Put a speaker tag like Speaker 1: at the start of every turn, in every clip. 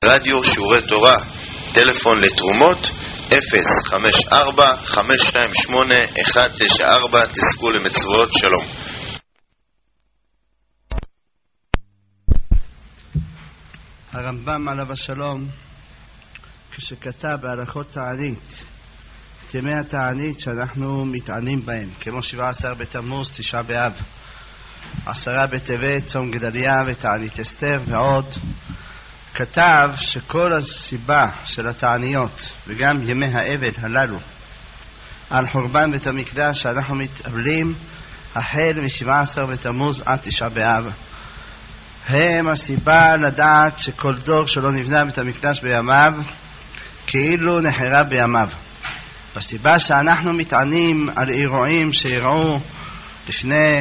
Speaker 1: רדיו שיעורי תורה, טלפון לתרומות 054-528-194. תזכו למצוות. שלום.
Speaker 2: הרמב"ם עליו השלום, כשכתב בהלכות תענית, את ימי התענית שאנחנו מתענים בהם, כמו 17 בתמוז, 9 באב, 10 בטבת, צום גדליה ותענית אסתר ועוד, כתב שכל הסיבה של התעניות וגם ימי האבל הללו על חורבן בית המקדש שאנחנו מתאבלים החל מ-17 בתמוז עד 9 באב, הם הסיבה לדעת שכל דור שלא נבנה בית המקדש בימיו כאילו נחרה בימיו. בסיבה שאנחנו מתענים על אירועים שאירעו לפני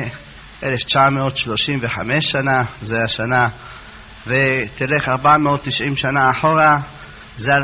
Speaker 2: 1935 שנה, זה השנה, ותלך 490 שנה אחורה, זה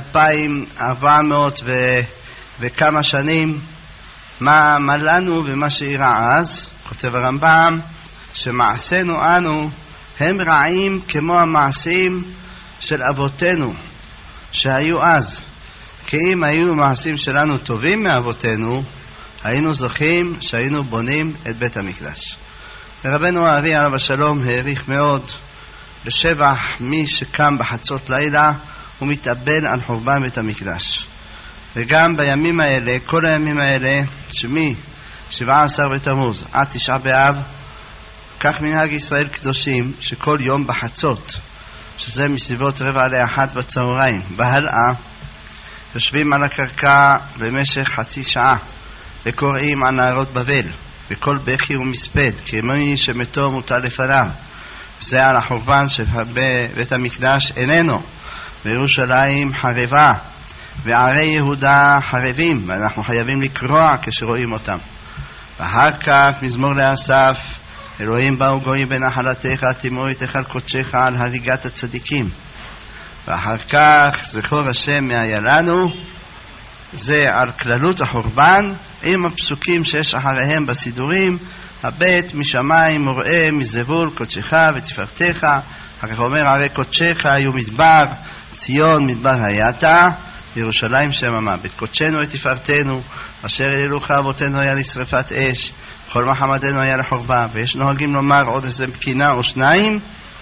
Speaker 2: 2400 וכמה שנים, מה לנו ומה שאירע אז. כותב הרמב"ם שמעשינו אנו הם רעים כמו המעשים של אבותינו שהיו אז, כי אם היו מעשים שלנו טובים מאבותינו היינו זוכים שהיינו בונים את בית המקדש. ורבנו הארי עליו השלום העריך מאוד בשבח מי שקם בחצות לילה ומתאבל על חורבן בית המקדש. וגם בימים האלה, כל הימים האלה, שמי 17 בתמוז עד 9 באב, כך מנהג ישראל קדושים, שכל יום בחצות, שזה מסביבות 12:45 בצהריים והלאה, יושבים על הקרקע במשך חצי שעה וקוראים על נערות בבל וכל בכי ומספד, כי מי שמתו מוטל לפניו. זה על החורבן שבית המקדש איננו, וירושלים חרבה וערי יהודה חרבים, ואנחנו חייבים לקרוע כשרואים אותם. ואחר כך מזמור לאסף, אלוהים באו גויים בנחלתך, תימו את היכל קודשך על הריגת הצדיקים. ואחר כך זכור השם מהיה לנו, זה על כללות החורבן עם הפסוקים שיש אחריהם בסידורים, הבית משמיים מוראה מזבול קודשך ותפארתך. אחר כך אומר ערי קודשך היו מדבר, ציון מדבר הייתה, ירושלים שממה. בית קודשנו ותפארתנו, אשר אלילוך אבותינו היה לשרפת אש, כל מחמדנו היה לחורבה. ויש נוהגים לומר עוד איזה בקינה או שניים.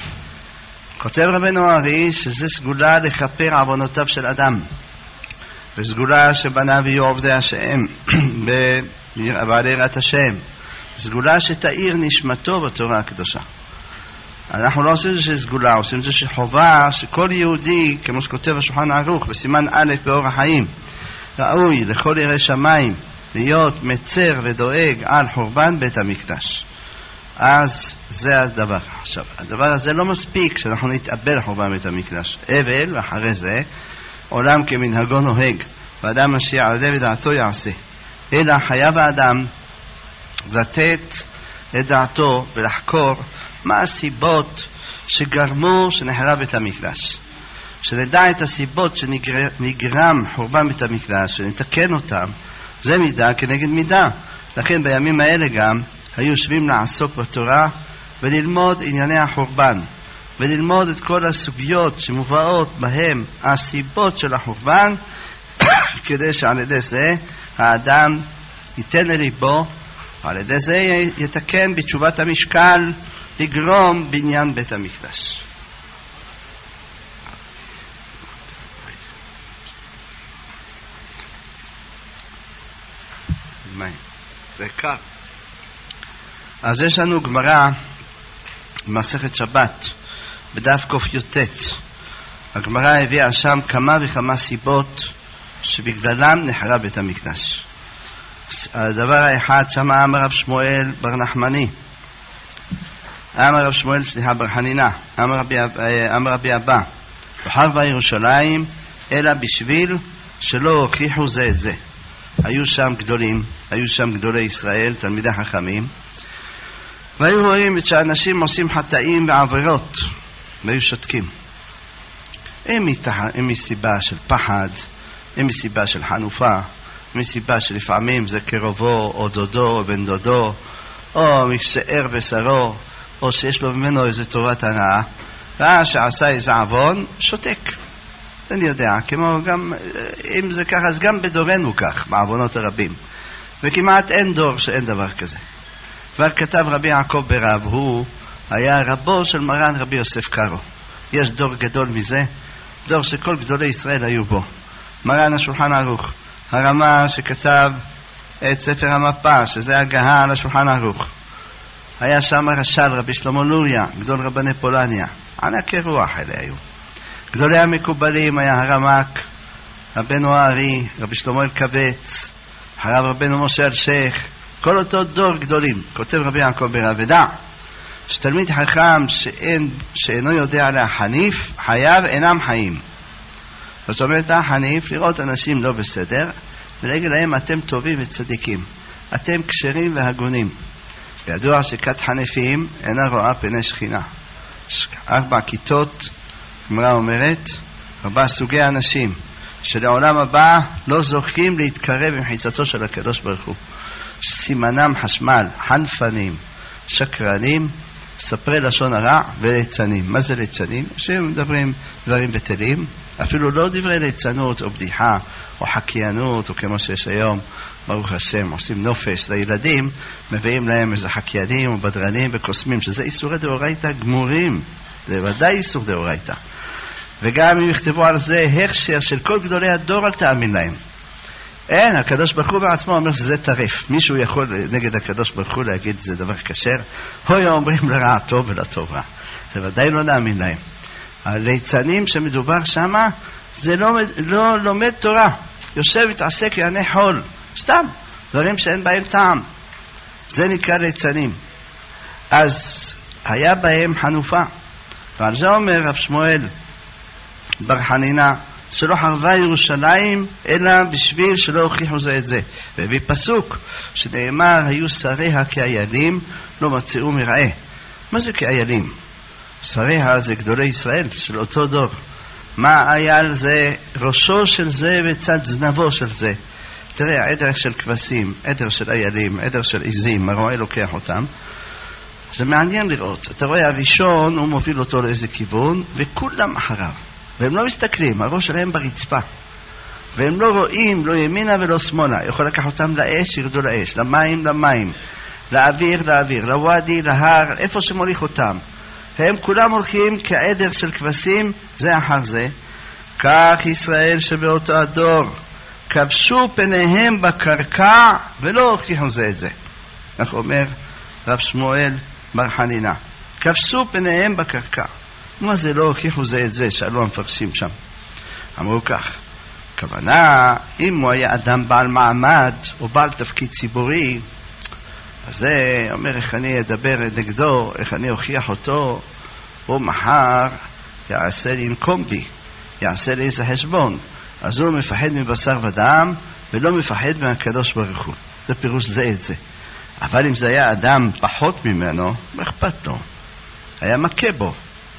Speaker 2: כותב רבנו הארי שזה סגולה לכפר עוונותיו של אדם, וסגולה שבניו יהיו עובדי השם בעלי יראת השם, סגולה שתאיר נשמתו בתורה הקדושה. אנחנו לא עושים את זה שסגולה, עושים את זה שחובה שכל יהודי, כמו שכותב השולחן ערוך בסימן א' באור החיים, ראוי לכל ירא שמיים להיות מצר ודואג על חורבן בית המקדש. אז זה הדבר. עכשיו, הדבר הזה לא מספיק שאנחנו נתאבל חורבן בית המקדש. אבל, ואחרי זה, עולם כמנהגו נוהג, ואדם אשר על ידי דעתו יעשה. אלא חייב האדם לתת את דעתו ולחקור מה הסיבות שגרמו שנחרב בית המקדש. שנדע את הסיבות שנגרם חורבן בית המקדש, שנתקן אותם, זה מידה כנגד מידה. לכן בימים האלה גם היו יושבים לעסוק בתורה וללמוד ענייני החורבן, וללמוד את כל הסוגיות שמובאות בהם הסיבות של החורבן, כדי שעל ידי זה האדם ייתן לליבו, על ידי זה יתקן בתשובת המשקל לגרום בניין בית המקדש. זה קר. אז יש לנו גמרא במסכת שבת בדף ק"ט. הגמרא הביאה שם כמה וכמה סיבות שבגללם נחרב בית המקדש. הדבר האחד שם אמר רב שמואל בר נחמני, אמר רב שמואל בר חנינה, אמר רבי אבא, וחרבה ירושלים אלא בשביל שלא הוכיחו זה את זה. היו שם גדולים, היו שם גדולי ישראל, תלמידי חכמים, והיו רואים שאנשים עושים חטאים ועבירות והיו שותקים. הם מסיבה של פחד, הם מסיבה של חנופה, הם מסיבה שלפעמים זה קרובו או דודו או בן דודו, או משאר בשרו, או שיש לו ממנו איזה טובת הנאה, ראה שעשה איזה עוון, שותק. אני יודע, כמו גם, אם זה ככה, אז גם בדורנו כך, בעוונות הרבים. וכמעט אין דור שאין דבר כזה. כבר כתב רבי יעקב ברב, הוא היה רבו של מרן רבי יוסף קארו. יש דור גדול מזה, דור שכל גדולי ישראל היו בו. מרן השולחן ערוך, הרמה שכתב את ספר המפה, שזה הגהה על השולחן ערוך. היה שם רש"ל רבי שלמה לוריה, גדול רבני פולניה. ענקי רוח אלה היו. גדולי המקובלים היה הרמק, רבנו הארי, רבי שלמה אלקבץ, הרב רבנו משה אלשיך, כל אותו דור גדולים. כותב רבי יעקב ברב, ודע שתלמיד חכם שאינו יודע להחניף, חייו אינם חיים. זאת אומרת, החניף, לראות אנשים לא בסדר, ולהגיד להם, אתם טובים וצדיקים, אתם כשרים והגונים. וידוע שכת חנפים אינה רואה פני שכינה. 4 כיתות, גמרא אומרת, 4 סוגי אנשים, שלעולם הבא לא זוכים להתקרב עם חיצתו של הקדוש ברוך הוא. סימנם חשמל, חנפנים, שקרנים, ספרי לשון הרע וליצנים. מה זה ליצנים? שהם מדברים דברים בטלים, אפילו לא דברי ליצנות או בדיחה או חקיינות, או כמו שיש היום, ברוך השם, עושים נופש לילדים, מביאים להם איזה חקיינים או בדרנים וקוסמים, שזה איסורי דאורייתא גמורים, זה ודאי איסור דאורייתא. וגם אם יכתבו על זה הכשר של כל גדולי הדור, אל תאמין להם. אין, הקדוש ברוך הוא בעצמו אומר שזה טרף. מישהו יכול נגד הקדוש ברוך הוא להגיד זה דבר כשר? הוי אומרים לרע טוב ולטוב רע. זה ודאי לא נאמין להם. הליצנים שמדובר שם, זה לא לומד תורה. יושב מתעסק יענה חול. סתם, דברים שאין בהם טעם. זה נקרא ליצנים. אז היה בהם חנופה. ועל זה אומר רב שמואל בר חנינה, שלא חרבה ירושלים אלא בשביל שלא הוכיחו זה את זה. ובפסוק שנאמר, היו שריה כאיילים, לא מצאו מרעה. מה זה כאיילים? שריה זה גדולי ישראל של אותו דור. מה אייל? זה ראשו של זה וצד זנבו של זה. תראה, עדר של כבשים, עדר של איילים, עדר של עזים, הרועה לוקח אותם. זה מעניין לראות. אתה רואה, הראשון הוא מוביל אותו לאיזה כיוון, וכולם אחריו. והם לא מסתכלים, הראש שלהם ברצפה. והם לא רואים, לא ימינה ולא שמאלה. יכול לקח אותם לאש, ירדו לאש, למים, למים, לאוויר, לאוויר, לוואדי, להר, איפה שמוליך אותם. הם כולם הולכים כעדר של כבשים, זה אחר זה. כך ישראל שבאותו הדור, כבשו פניהם בקרקע ולא הוכיחו זה את זה. כך אומר רב שמואל בר חנינה. כבשו פניהם בקרקע. מה זה לא הוכיחו זה את זה? שאלו המפרשים שם. אמרו כך, כוונה, אם הוא היה אדם בעל מעמד או בעל תפקיד ציבורי, אז זה אומר איך אני אדבר נגדו, איך אני אוכיח אותו, הוא מחר יעשה לי קומבי, יעשה לי איזה חשבון. אז הוא מפחד מבשר ודם ולא מפחד מהקדוש ברוך הוא. זה פירוש זה את זה. אבל אם זה היה אדם פחות ממנו, מה אכפת לו? היה מכה בו.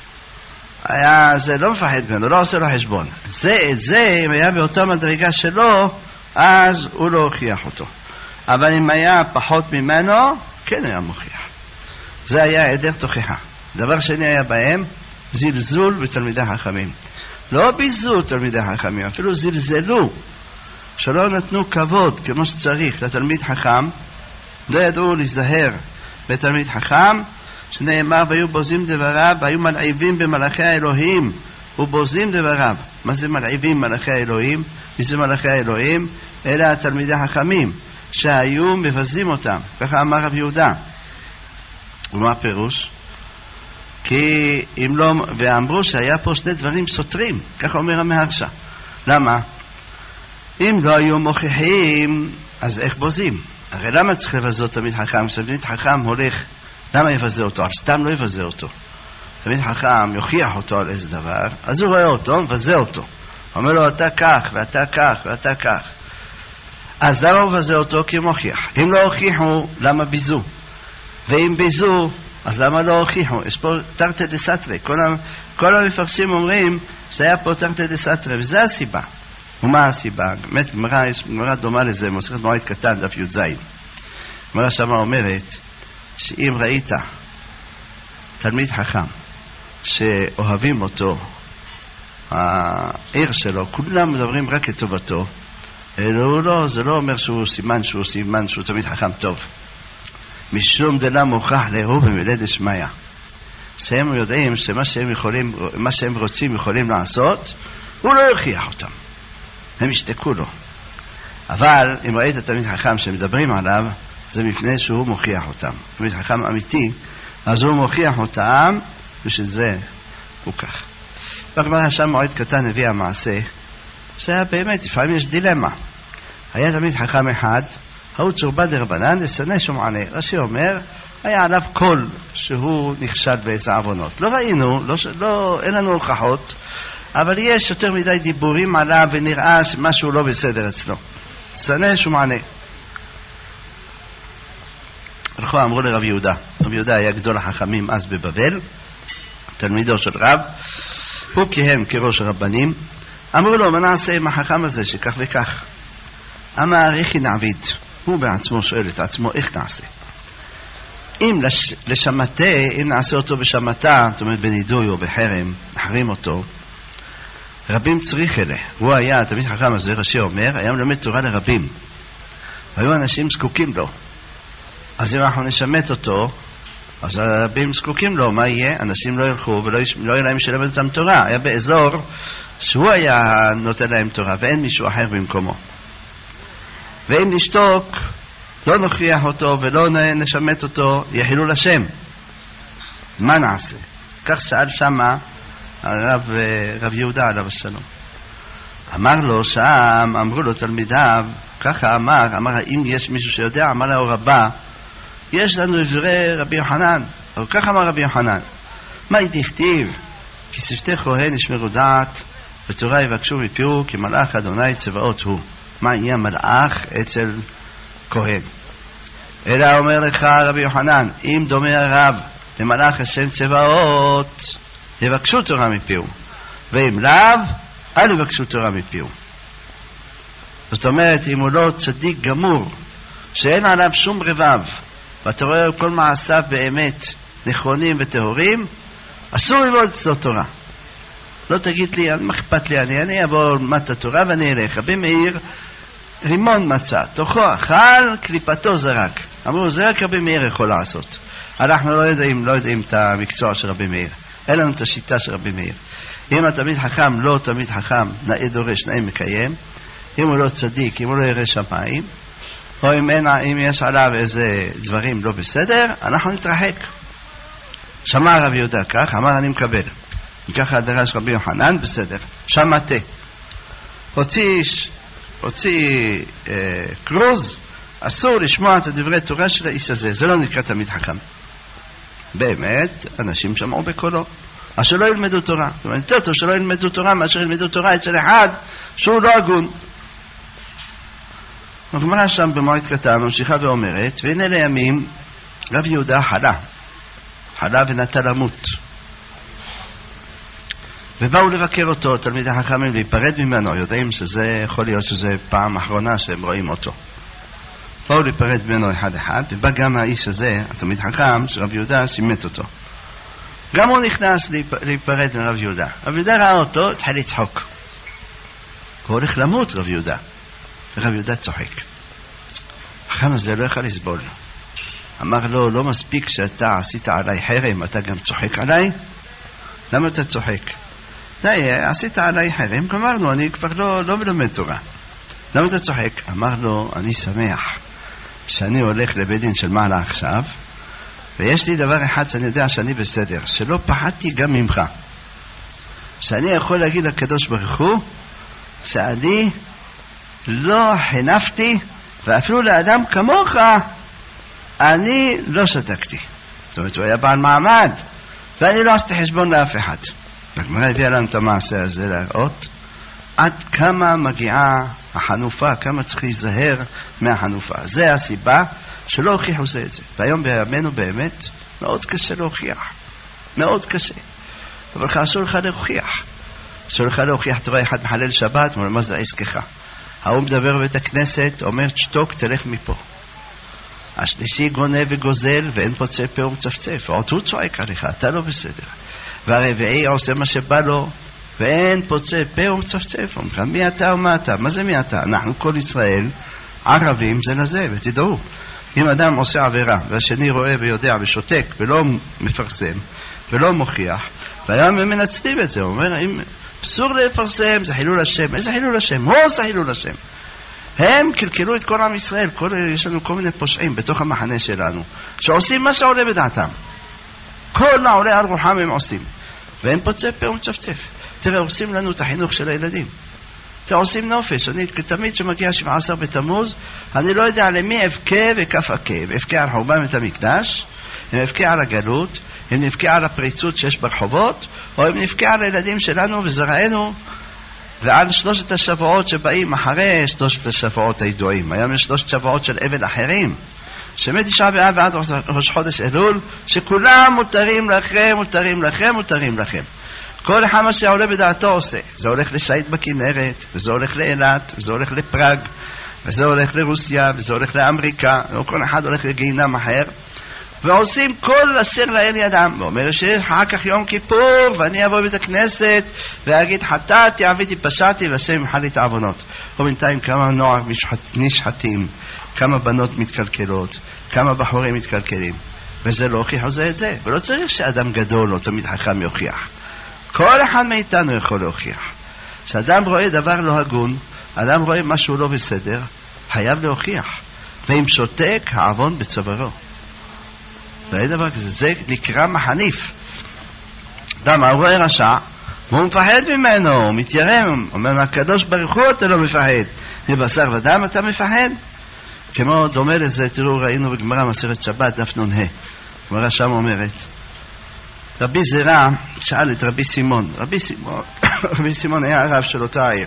Speaker 2: זה לא מפחד ממנו, לא עושה לו חשבון. את זה, אם היה באותה מדרגה שלו, אז הוא לא הוכיח אותו. אבל אם היה פחות ממנו, כן היה מוכיח. זה היה עדר תוכחה. דבר שני היה בהם, זלזול בתלמידי חכמים. לא ביזו תלמידי חכמים, אפילו זלזלו. שלא נתנו כבוד כמו שצריך לתלמיד חכם, לא ידעו להיזהר בתלמיד חכם, שנאמר, והיו בוזים דבריו, והיו מלעיבים במלאכי האלוהים, ובוזים דבריו. מה זה מלעיבים מלאכי האלוהים? מי זה מלאכי האלוהים? אלה התלמידי החכמים, שהיו מבזים אותם. ככה אמר רב יהודה. ומה הפירוש? כי אם לא, ואמרו שהיה פה שני דברים סותרים, ככה אומר המהרש"א. למה? אם לא היו מוכיחים, אז איך בוזים? הרי למה צריך לבזות תלמיד חכם? תלמיד חכם הולך, למה יבזה אותו? אבל סתם לא יבזה אותו. תלמיד חכם יוכיח אותו על איזה דבר, אז הוא רואה אותו, מבזה אותו. אומר לו, אתה כך, ואתה כך, ואתה כך. אז למה הוא מבזה אותו? כי הוא מוכיח. אם לא הוכיחו, למה ביזו? ואם ביזו, אז למה לא הוכיחו? יש פה תרתי דסתרי. כל המפרשים אומרים שהיה פה תרתי דסתרי, וזה הסיבה. ומה הסיבה? באמת, גמרא דומה לזה, מסכת מועד קטן, דף י"ז. גמרא שמה אומרת, שאם ראית תלמיד חכם שאוהבים אותו העיר שלו, כולם מדברים רק את טובתו. לא, זה לא אומר שהוא סימן שהוא תמיד חכם טוב. משום דלה מוכח להירו במילא דשמיא. שהם יודעים שמה שהם רוצים יכולים לעשות, הוא לא יוכיח אותם. הם ישתקו לו. אבל אם ראית תמיד חכם שמדברים עליו, זה מפני שהוא מוכיח אותם. תמיד חכם אמיתי, אז הוא מוכיח אותם, ושזה הוא כך. בגמרא שם מועד קטן הביא המעשה, שהיה באמת, לפעמים יש דילמה. היה תמיד חכם אחד, הוא צורבה דרבנן, לסנה שומעני. רש"י אומר, היה עליו קול שהוא נכשל באיזה עוונות. לא ראינו, אין לנו הוכחות, אבל יש יותר מדי דיבורים עליו ונראה שמשהו לא בסדר אצלו. סנה שומעני. אמרו לרב יהודה. רב יהודה היה גדול החכמים אז בבבל, תלמידו של רב. הוא כיהן כראש הרבנים. אמרו לו, מה נעשה עם החכם הזה שכך וכך? אמר, איך נעביד? הוא בעצמו שואל את עצמו, איך נעשה? אם לשמתה, אם נעשה אותו בשמתה, זאת אומרת בנידוי או בחרם, נחרים אותו, רבים צריך אלה. הוא היה, תמיד חכם הזה, רש"י אומר, היה מלמד תורה לרבים. היו אנשים זקוקים לו. אז אם אנחנו נשמט אותו, אז הרבים זקוקים לו, מה יהיה? אנשים לא ילכו ולא יהיה להם שלמד אותם תורה. היה באזור שהוא היה נותן להם תורה, ואין מישהו אחר במקומו. ואם נשתוק, לא נוכיח אותו ולא נשמט אותו, יחילול השם. מה נעשה? כך שאל שמה רב יהודה עליו השלום. אמר לו שם, אמרו לו תלמידיו, ככה אמר, האם יש מישהו שיודע? אמר לו רבה, יש לנו דברי רבי יוחנן. אבל כך אמר רבי יוחנן, מה תכתיב? כי שפתי כהן ישמרו דעת, ותורה יבקשו מפיהו, כי מלאך אדוני צבאות הוא. מה יהיה מלאך אצל כהן? אלא אומר לך רבי יוחנן, אם דומה הרב למלאך השם צבאות, יבקשו תורה מפיהו, ואם לאו, אל יבקשו תורה מפיהו. זאת אומרת, אם הוא לא צדיק גמור, שאין עליו שום רבב, ואתה רואה כל מעשיו באמת נכונים וטהורים, אסור ללמוד אצלו תורה. לא תגיד לי, מה אכפת לי, אני אעבור ללמד התורה ואני אלך. רבי מאיר רימון מצא, תוכו אכל, קליפתו זרק. אמרו, זה רק רבי מאיר יכול לעשות. אנחנו לא יודעים את המקצוע של רבי מאיר. אין לנו את השיטה של רבי מאיר. אם התלמיד חכם לא תלמיד חכם, נאה דורש, נאה מקיים. אם הוא לא צדיק, אם הוא לא ירא שמיים, או אם יש עליו איזה דברים לא בסדר, אנחנו נתרחק. שמע רב יהודה כך, אמר אני מקבל. ככה דרש רבי יוחנן, בסדר. שמעתה. הוציא קרוז, אסור לשמוע את הדברי תורה של האיש הזה. זה לא נקרא תלמיד חכם. באמת, אנשים שמעו בקולו. אז שלא ילמדו תורה. זאת אומרת, יותר טוב שלא ילמדו תורה, מאשר ילמדו תורה אצל אחד שהוא לא הגון. הגמרא שם במועד קטן ממשיכה ואומרת, והנה לימים רב יהודה חלה ונטה למות. ובאו לבקר אותו תלמידי חכמים להיפרד ממנו, יודעים שזה יכול להיות שזה פעם אחרונה שהם רואים אותו. באו להיפרד ממנו אחד, ובא גם האיש הזה, התלמיד חכם, שרב יהודה שימת אותו. גם הוא נכנס להיפרד מרב יהודה. רב יהודה ראה אותו, התחיל לצחוק. הוא הולך למות רב יהודה. ורב יהודה צוחק. החכם הזה לא יכול לסבול. אמר לו, לא מספיק שאתה עשית עליי חרם, אתה גם צוחק עליי? למה אתה צוחק? די, עשית עליי חרם, אמרנו, אני כבר לא מלמד תורה. למה אתה צוחק? אמר לו, אני שמח שאני הולך לבית דין של מעלה עכשיו, ויש לי דבר אחד שאני יודע שאני בסדר, שלא פחדתי גם ממך. שאני יכול להגיד לקדוש ברוך הוא, שאני לא חנפתי, ואפילו לאדם כמוך, אני לא שתקתי. זאת אומרת, הוא היה בעל מעמד, ואני לא עשיתי חשבון לאף אחד. הגמרא הביאה לנו את המעשה הזה להראות עד כמה מגיעה החנופה, כמה צריך להיזהר מהחנופה. זה הסיבה שלא הוכיחו זה את זה. והיום בימינו באמת מאוד קשה להוכיח. מאוד קשה. אבל אסור לך להוכיח. אסור לך להוכיח, תראה אחד מחלל שבת, אומר מה זה עסקך. ההוא מדבר בבית הכנסת, אומר שתוק, תלך מפה. השלישי גונב וגוזל, ואין פוצה פה ומצפצף. עוד הוא צועק עליך, אתה לא בסדר. והרביעי עושה מה שבא לו, ואין פוצה פה ומצפצף. אומרים, מי אתה ומה אתה? מה זה מי אתה? אנחנו כל ישראל ערבים זה לזה, ותדעו, אם אדם עושה עבירה והשני רואה ויודע ושותק ולא מפרסם ולא מוכיח, והיום הם מנצלים את זה, הוא אומר, אם אסור לפרסם, זה חילול השם. איזה חילול השם? הוא עושה חילול השם. הם קלקלו את כל עם ישראל. יש לנו כל מיני פושעים בתוך המחנה שלנו שעושים מה שעולה בדעתם, כל העולה על רוחם הם עושים, והם פוצה פה ומצפצף. תראה, עושים לנו את החינוך של הילדים, עושים נופש. אני תמיד שמגיע 17 בתמוז, אני לא יודע למי אבכה וכף עקב. אבכה על חורבן בית המקדש, אם אבכה על הגלות, אם נבכה על הפריצות שיש ברחובות, או אם נבכה על הילדים שלנו וזרענו, ועל 3 השבועות שבאים אחרי 3 השבועות הידועים. היום יש 3 שבועות של אבל אחרים, שמתשעה באב ועד ראש חודש אלול, שכולם מותרים לכם, מותרים לכם, מותרים לכם. כל אחד מה שעולה בדעתו עושה. זה הולך לשייט בכנרת, וזה הולך לאילת, וזה הולך לפראג, וזה הולך לרוסיה, וזה הולך לאמריקה, וכל אחד הולך לגיהינום אחר, ועושים כל אסיר לאל ידם. ואומר שאחר כך יום כיפור, ואני אבוא בית הכנסת ואגיד חטאתי, עביתי, פשעתי, והשם ימחל לי את העוונות. ובינתיים כמה נוער נשחטים, כמה בנות מתקלקלות, כמה בחורים מתקלקלים, וזה לא הוכיח זה את זה. ולא צריך שאדם גדול או תמיד חכם יוכיח, כל אחד מאיתנו יכול להוכיח. כשאדם רואה דבר לא הגון, אדם רואה משהו לא בסדר, חייב להוכיח. ואם שותק, העוון בצווארו. ואין דבר כזה, זה נקרא מחניף. למה? הוא רואה רשע, והוא מפחד ממנו, הוא מתיירם, אומר, הקדוש ברוך הוא אתה לא מפחד, מבשר ודם אתה מפחד? כמו דומה לזה, תראו, ראינו בגמרא מסכת שבת, דף נ"ה. גמרא שם אומרת, רבי זרע שאל את רבי סימון. רבי סימון היה הרב של אותה העיר.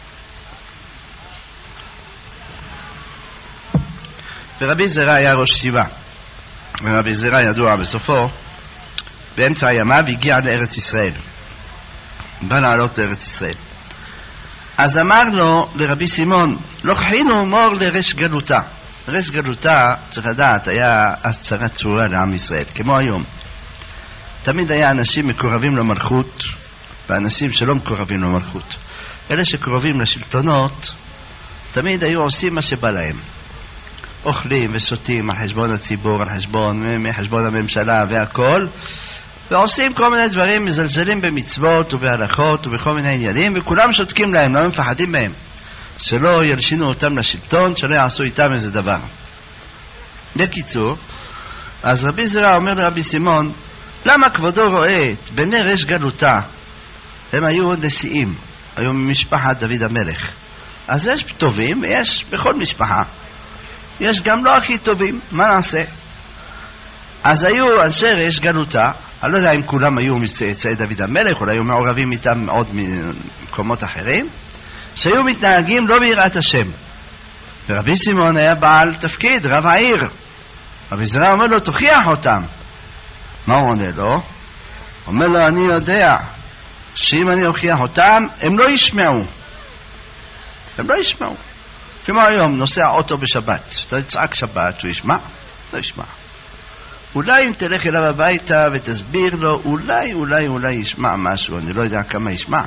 Speaker 2: ורבי זרע היה ראש ישיבה. ורבי זרע ידוע בסופו, באמצע הימיו הגיע לארץ ישראל. בא לעלות לארץ ישראל. אז אמר לו לרבי סימון, לוקחינו מור לרש גלותה. רש גלותה, צריך לדעת, היה הצהרת צורה לעם ישראל, כמו היום. תמיד היה אנשים מקורבים למלכות ואנשים שלא מקורבים למלכות. אלה שקורבים לשלטונות תמיד היו עושים מה שבא להם, אוכלים ושותים על חשבון הציבור, על חשבון הממשלה והכל, ועושים כל מיני דברים, מזלזלים במצוות ובהלכות ובכל מיני עניינים, וכולם שותקים להם, לא מפחדים מהם, שלא ילשינו אותם לשלטון, שלא יעשו איתם איזה דבר. בקיצור, אז רבי זרע אומר לרבי סימון, למה כבודו רואה את בני רש גלותה? הם היו נשיאים, היו ממשפחת דוד המלך. אז יש טובים, יש בכל משפחה, יש גם לא הכי טובים, מה נעשה? אז היו אנשי רש גלותה, אני לא יודע אם כולם היו מצאצאי דוד המלך, אולי היו מעורבים איתם עוד ממקומות אחרים, שהיו מתנהגים לא ביראת השם. ורבי סימון היה בעל תפקיד, רב העיר. רבי זרע אומר לו, תוכיח אותם. מה הוא עונה לו? אומר לו, אני יודע שאם אני אוכיח אותם, הם לא ישמעו. הם לא ישמעו. כמו היום, נוסע אוטו בשבת, אתה יצעק שבת, הוא ישמע? לא ישמע. אולי אם תלך אליו הביתה ותסביר לו, אולי ישמע משהו, אני לא יודע כמה ישמע.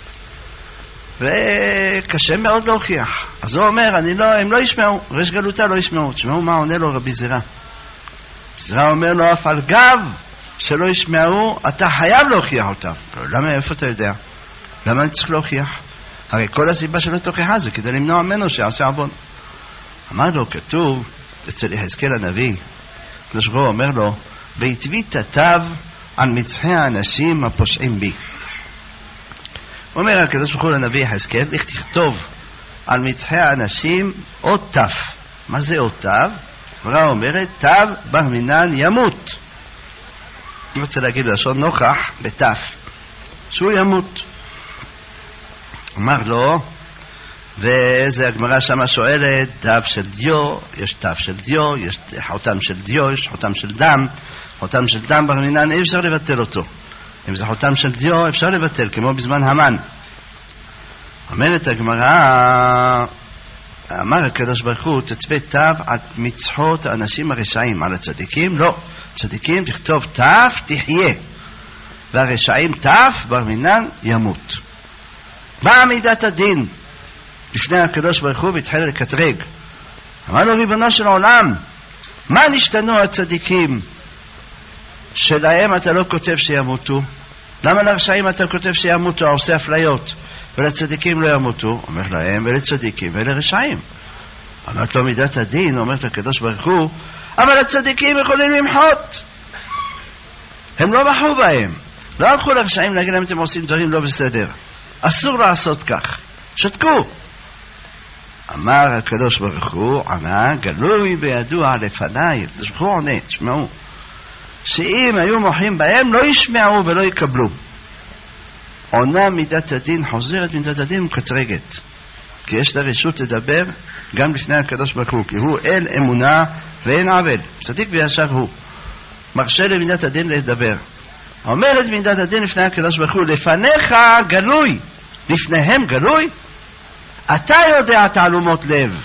Speaker 2: וקשה מאוד להוכיח. אז הוא אומר, הם לא ישמעו, רש גלותה לא ישמעו. תשמעו מה עונה לו רבי זרע. זרע אומר לו, אף על גב שלא ישמעו, אתה חייב להוכיח אותם. למה, איפה אתה יודע? למה אני צריך להוכיח? הרי כל הסיבה שלא תוכיחה זה כדי למנוע ממנו שיעשה עוון. אמר לו, כתוב אצל יחזקאל הנביא, הקדוש ברוך הוא אומר לו, והטבי תתיו על מצחי האנשים הפושעים בי. הוא אומר הקדוש ברוך הוא לנביא יחזקאל, איך תכתוב על מצחי האנשים עוד תף. מה זה עוד תף? הגמרא אומרת, תו בר מינן ימות. אני רוצה להגיד לשון נוכח בתף, שהוא ימות. אמר לו, וזה הגמרא שמה שואלת, תו של דיו, יש תו של דיו, יש חותם של דיו, יש חותם של דם. חותם של דם בר מינן אי אפשר לבטל אותו. אם זה חותם של דיו אפשר לבטל, כמו בזמן המן. אומרת הגמרא, אמר הקדוש ברוך הוא, תצווה תו על מצחות האנשים הרשעים. על הצדיקים לא, צדיקים תכתוב תו תחיה, והרשעים תו בר מינן ימות. באה מידת הדין לפני הקדוש ברוך הוא והתחיל לקטרג. אמר לו, ריבונו של עולם, מה נשתנו הצדיקים שלהם אתה לא כותב שימותו? למה לרשעים אתה כותב שימותו, עושה אפליות, ולצדיקים לא ימותו? אומר להם, ולצדיקים ולרשעים. אמרת לו מידת הדין, אומרת הקדוש ברוך הוא, אבל הצדיקים יכולים למחות. הם לא בחרו בהם, לא הלכו לרשעים להגיד להם אתם עושים דברים לא בסדר, אסור לעשות כך, שתקו. אמר הקדוש ברוך הוא, ענה, גלוי וידוע לפניי. הקדוש ברוך הוא עונה, תשמעו, שאם היו מוחים בהם לא ישמעו ולא יקבלו. עונה מידת הדין, חוזרת מידת הדין ומקטרגת, כי יש לה רשות לדבר גם לפני הקדוש ברוך הוא, כי הוא אל אמונה ואין עוול, צדיק וישר הוא, מרשה למידת הדין לדבר. אומרת מידת הדין לפני הקדוש ברוך הוא, לפניך גלוי, לפניהם גלוי, אתה יודע תעלומות לב,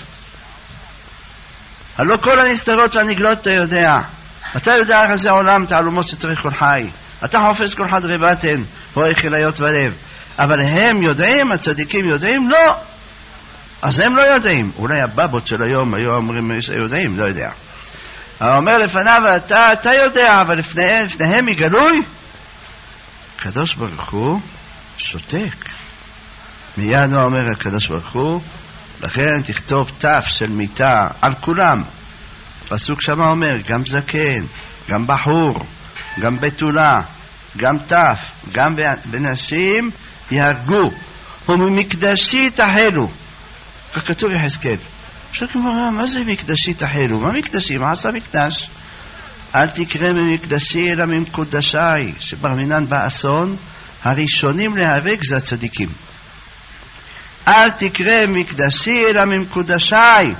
Speaker 2: הלא כל הנסתרות והנגלות אתה יודע, אתה יודע איך זה עולם תעלומות שצריך כל חי, אתה חופש כל חד רבתן רואה חיליות בלב, אבל הם יודעים, הצדיקים יודעים? לא. אז הם לא יודעים, אולי הבבות של היום היו אומרים יודעים, לא יודע. אומר לפניו, אתה יודע, אבל לפניהם יגלוי. הקדוש ברוך הוא שותק. מיד הוא אומר הקדוש ברוך הוא, לכן תכתוב תף של מיטה על כולם. פסוק שמה אומר, גם זקן, גם בחור, גם בתולה, גם תף, גם בנשים יהרגו, וממקדשי תחלו. כך כתוב יחזקאל. עכשיו כמובן, מה זה מקדשי תחלו? מה מקדשי? מה עשה מקדש? אל תקרא ממקדשי אלא ממקודשי, שברמינן באסון, הראשונים להיהרג זה הצדיקים. אל תקרא מקדשי אלא ממקודשי.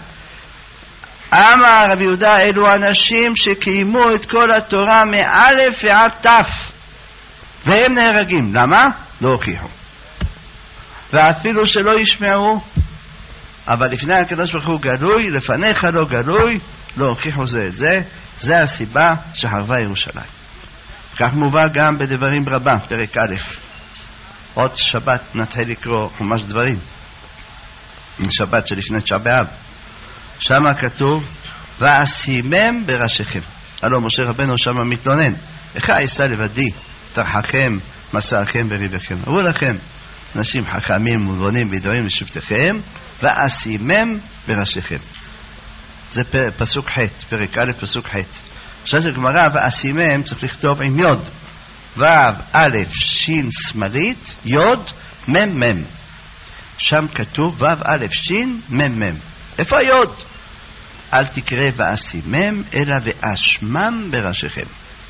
Speaker 2: אמר רבי יהודה, אלו אנשים שקיימו את כל התורה מאלף ועד תף, והם נהרגים. למה? לא הוכיחו. ואפילו שלא ישמעו, אבל לפני הקדוש ברוך הוא גלוי, לפניך לא גלוי, לא הוכיחו זה את זה. זה הסיבה שחרבה ירושלים. כך מובא גם בדברים רבה, פרק א'. עוד שבת נתחיל לקרוא חומש דברים, שבת שלפני תשעה באב. שם כתוב, ואשימם בראשיכם. הלא משה רבנו שם מתלונן, איך אעשה לבדי תרחכם מסעכם בריבכם. אמרו לכם, אנשים חכמים ומובנים וידועים לשבטיכם, ואשימם בראשיכם. זה פסוק ח', פרק א', פסוק ח'. עכשיו זה גמרא, ואשימם צריך לכתוב עם יוד. ו' א' שין שמאלית, יוד מ' מ'. שם כתוב ו' א' שין מ' מ'. איפה היוד? אל תקרא ואשימם, אלא ואשמם בראשיכם.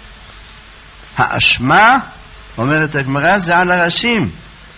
Speaker 2: האשמה, אומרת הגמרא, זה על הראשים.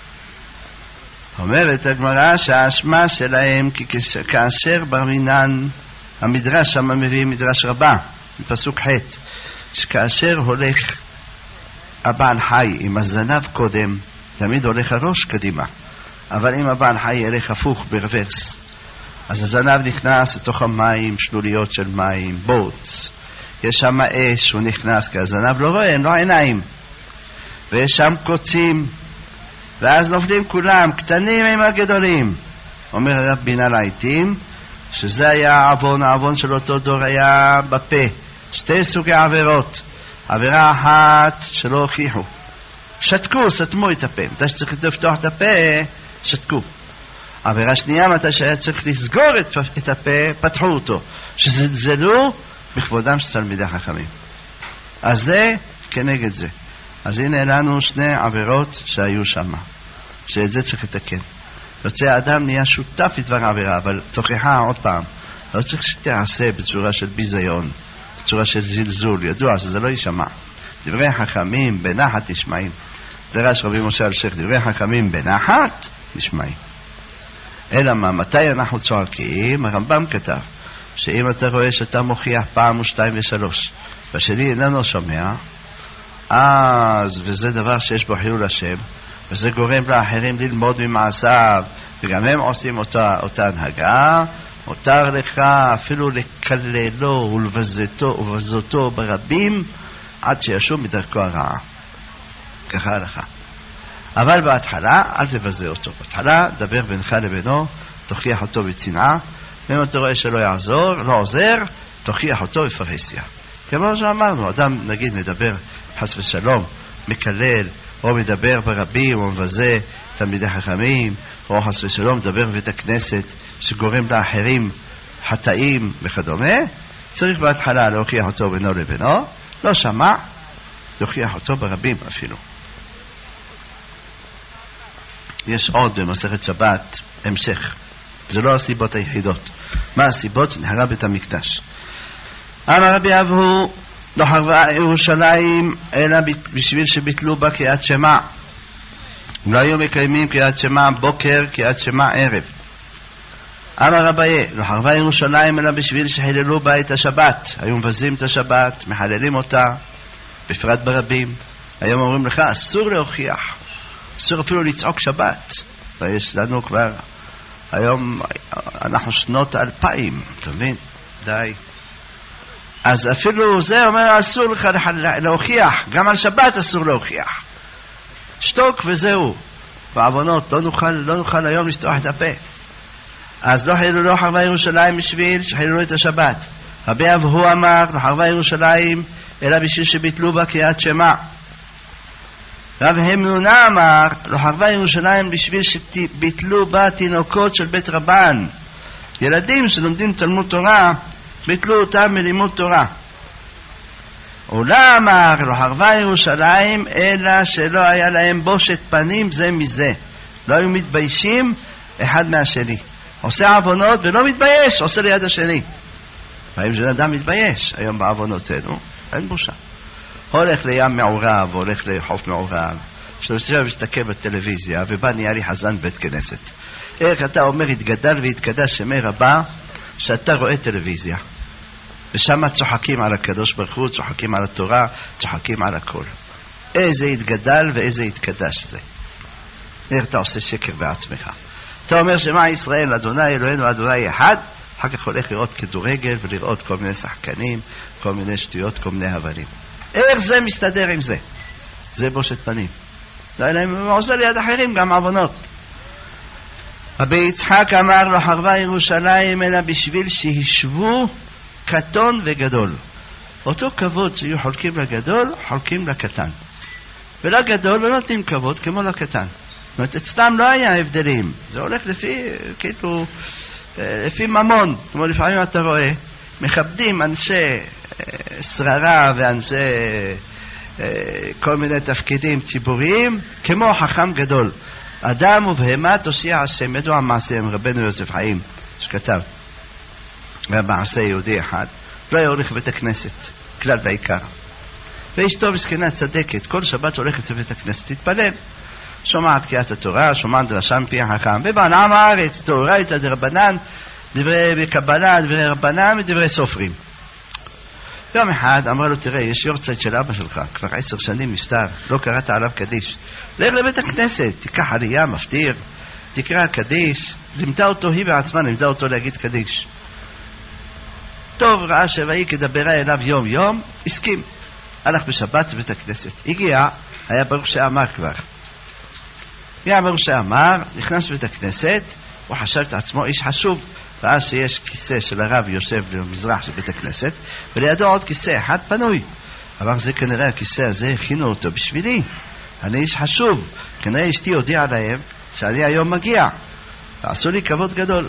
Speaker 2: אומרת הגמרא שהאשמה שלהם, כאשר ברמינן, המדרש שם מביא מדרש רבה, פסוק ח', שכאשר הולך הבעל חי עם הזנב קודם, תמיד הולך הראש קדימה, אבל אם הבעל חי ילך הפוך ברוורס, אז הזנב נכנס לתוך המים, שלוליות של מים, בוץ, יש שם אש, הוא נכנס, כי הזנב לא רואה, אין לו עיניים, ויש שם קוצים, ואז נופלים כולם, קטנים עם הגדולים. אומר הרב בינה לעיתים, שזה היה העוון של אותו דור היה בפה. שתי סוגי עבירות. עבירה אחת שלא הוכיחו. שתקו, סתמו את הפה. מתי שצריך לפתוח את הפה, שתקו. עבירה שנייה, מתי שהיה צריך לסגור את הפה, פתחו אותו. שזלזלו בכבודם של תלמידי חכמים. אז זה כנגד זה. אז הנה לנו שני עבירות שהיו שם, שאת זה צריך לתקן. יוצא האדם נהיה שותף לדבר עבירה, אבל תוכחה עוד פעם, לא צריך שתעשה בצורה של ביזיון, בצורה של זלזול, ידוע שזה לא יישמע. דברי חכמים בנחת נשמעים. דרש רבי משה אלשיך, דברי חכמים בנחת נשמעים. אלא מה, מתי אנחנו צועקים? הרמב"ם כתב, שאם אתה רואה שאתה מוכיח פעם ושתיים ושלוש, והשני איננו שומע, אז, וזה דבר שיש בו חילול השם, וזה גורם לאחרים ללמוד ממעשיו, וגם הם עושים אותה הנהגה, מותר לך אפילו לקללו ולבזותו ברבים, עד שישוב מדרכו הרעה. ככה הלכה. אבל בהתחלה אל תבזה אותו. בהתחלה דבר בינך לבינו, תוכיח אותו בצנעה, ואם אתה רואה שלא יעזור, לא עוזר, תוכיח אותו בפרהסיה. כמו שאמרנו, אדם נגיד מדבר חס ושלום, מקלל, או מדבר ברבים, או מבזה תלמידי חכמים, או חס ושלום מדבר בבית הכנסת, שגורם לאחרים חטאים וכדומה, צריך בהתחלה להוכיח אותו בינו לבינו, לא שמע, להוכיח אותו ברבים אפילו. יש עוד במסכת שבת המשך, זה לא הסיבות היחידות. מה הסיבות? שנחרב בית המקדש. אמר רבי אבהו, לא חרבה ירושלים אלא בשביל שביטלו בה קריאת שמע. לא היו מקיימים קריאת שמע בוקר, קריאת שמע ערב. אמר רבי, לא חרבה ירושלים אלא בשביל שחיללו בה את השבת. היו מבזים את השבת, מחללים אותה, בפרט ברבים. היום אומרים לך, אסור להוכיח, אסור אפילו לצעוק שבת. ויש לנו כבר, היום אנחנו שנות 2000, אתה מבין? די. אז אפילו זה אומר, אסור לך להוכיח, גם על שבת אסור להוכיח. שתוק וזהו. בעוונות, לא נוכל היום לשטוח את הפה. אז לא חיללו לא חרבה ירושלים בשביל שחיללו את השבת. רבי אבהו אמר, לא חרבה ירושלים אלא בשביל שביטלו בה קריאת שמע. רב המנונה אמר, לא חרבה ירושלים בשביל שביטלו בה תינוקות של בית רבן. ילדים שלומדים תלמוד תורה, ביטלו אותם מלימוד תורה. אולה אמר, לא חרבה ירושלים אלא שלא היה להם בושת פנים זה מזה. לא היו מתביישים אחד מהשני. עושה עוונות ולא מתבייש, עושה ליד השני. והאם זה אדם מתבייש היום בעוונותינו? אין בושה. הולך לים מעורב, הולך לחוף מעורב, שאתה מסתכל בטלוויזיה, ובא נהיה לי חזן בית כנסת. איך אתה אומר, התגדל והתקדש שמי רבה, שאתה רואה טלוויזיה. ושם צוחקים על הקדוש ברוך הוא, צוחקים על התורה, צוחקים על הכל. איזה התגדל ואיזה התקדש זה. איך אתה עושה שקר בעצמך. אתה אומר שמה ישראל, אדוני אלוהינו, אדוני אחד, אחר כך הולך לראות כדורגל ולראות כל מיני שחקנים, כל מיני שטויות, כל מיני הבלים. איך זה מסתדר עם זה? זה בושת פנים. לא אלא אם הוא עושה ליד אחרים גם עוונות. רבי יצחק אמר, לא חרבה ירושלים אלא בשביל שישבו קטון וגדול. אותו כבוד שיהיו חולקים לגדול, חולקים לקטן. ולגדול לא נותנים כבוד כמו לקטן. זאת אומרת, אצלם לא היה הבדלים. זה הולך לפי ממון. כמו לפעמים אתה רואה, מכבדים אנשי שררה ואנשי כל מיני תפקידים ציבוריים, כמו חכם גדול. אדם ובהמה תושיע השם. ידוע מעשה עם רבנו יוסף חיים, שכתב. והמעשה יהודי אחד. לא היה הולך לבית הכנסת, כלל בעיקר. ואשתו מסכנה צדקת, כל שבת הולכת לבית הכנסת, תתפלל. שומעת קריאת התורה, שומעת דרשה מפי החכם, ובעם הארץ, תאורייתא דרבנן, דברי קבלה, דברי רבנן ודברי סופרים. יום אחד אמר לו, תראה, יש יורצייט של אבא שלך, כבר 10 שנים נפטר, לא קראת עליו קדיש. לך לבית הכנסת, תיקח עלייה, מפטיר, תקרא קדיש. לימדה אותו, היא בעצמה לימדה אותו להגיד קדיש. טוב, ראה שוואי כדברה אליו יום יום, הסכים. הלך בשבת לבית הכנסת. הגיע, היה ברוך שאמר כבר. היה ברוך שאמר, נכנס לבית הכנסת, הוא חשב את עצמו איש חשוב. ראה שיש כיסא של הרב יושב במזרח של בית הכנסת, ולידו עוד כיסא אחד פנוי. אמר, זה כנראה הכיסא הזה, הכינו אותו בשבילי. אני איש חשוב. כנראה אשתי הודיעה להם שאני היום מגיע. ועשו לי כבוד גדול.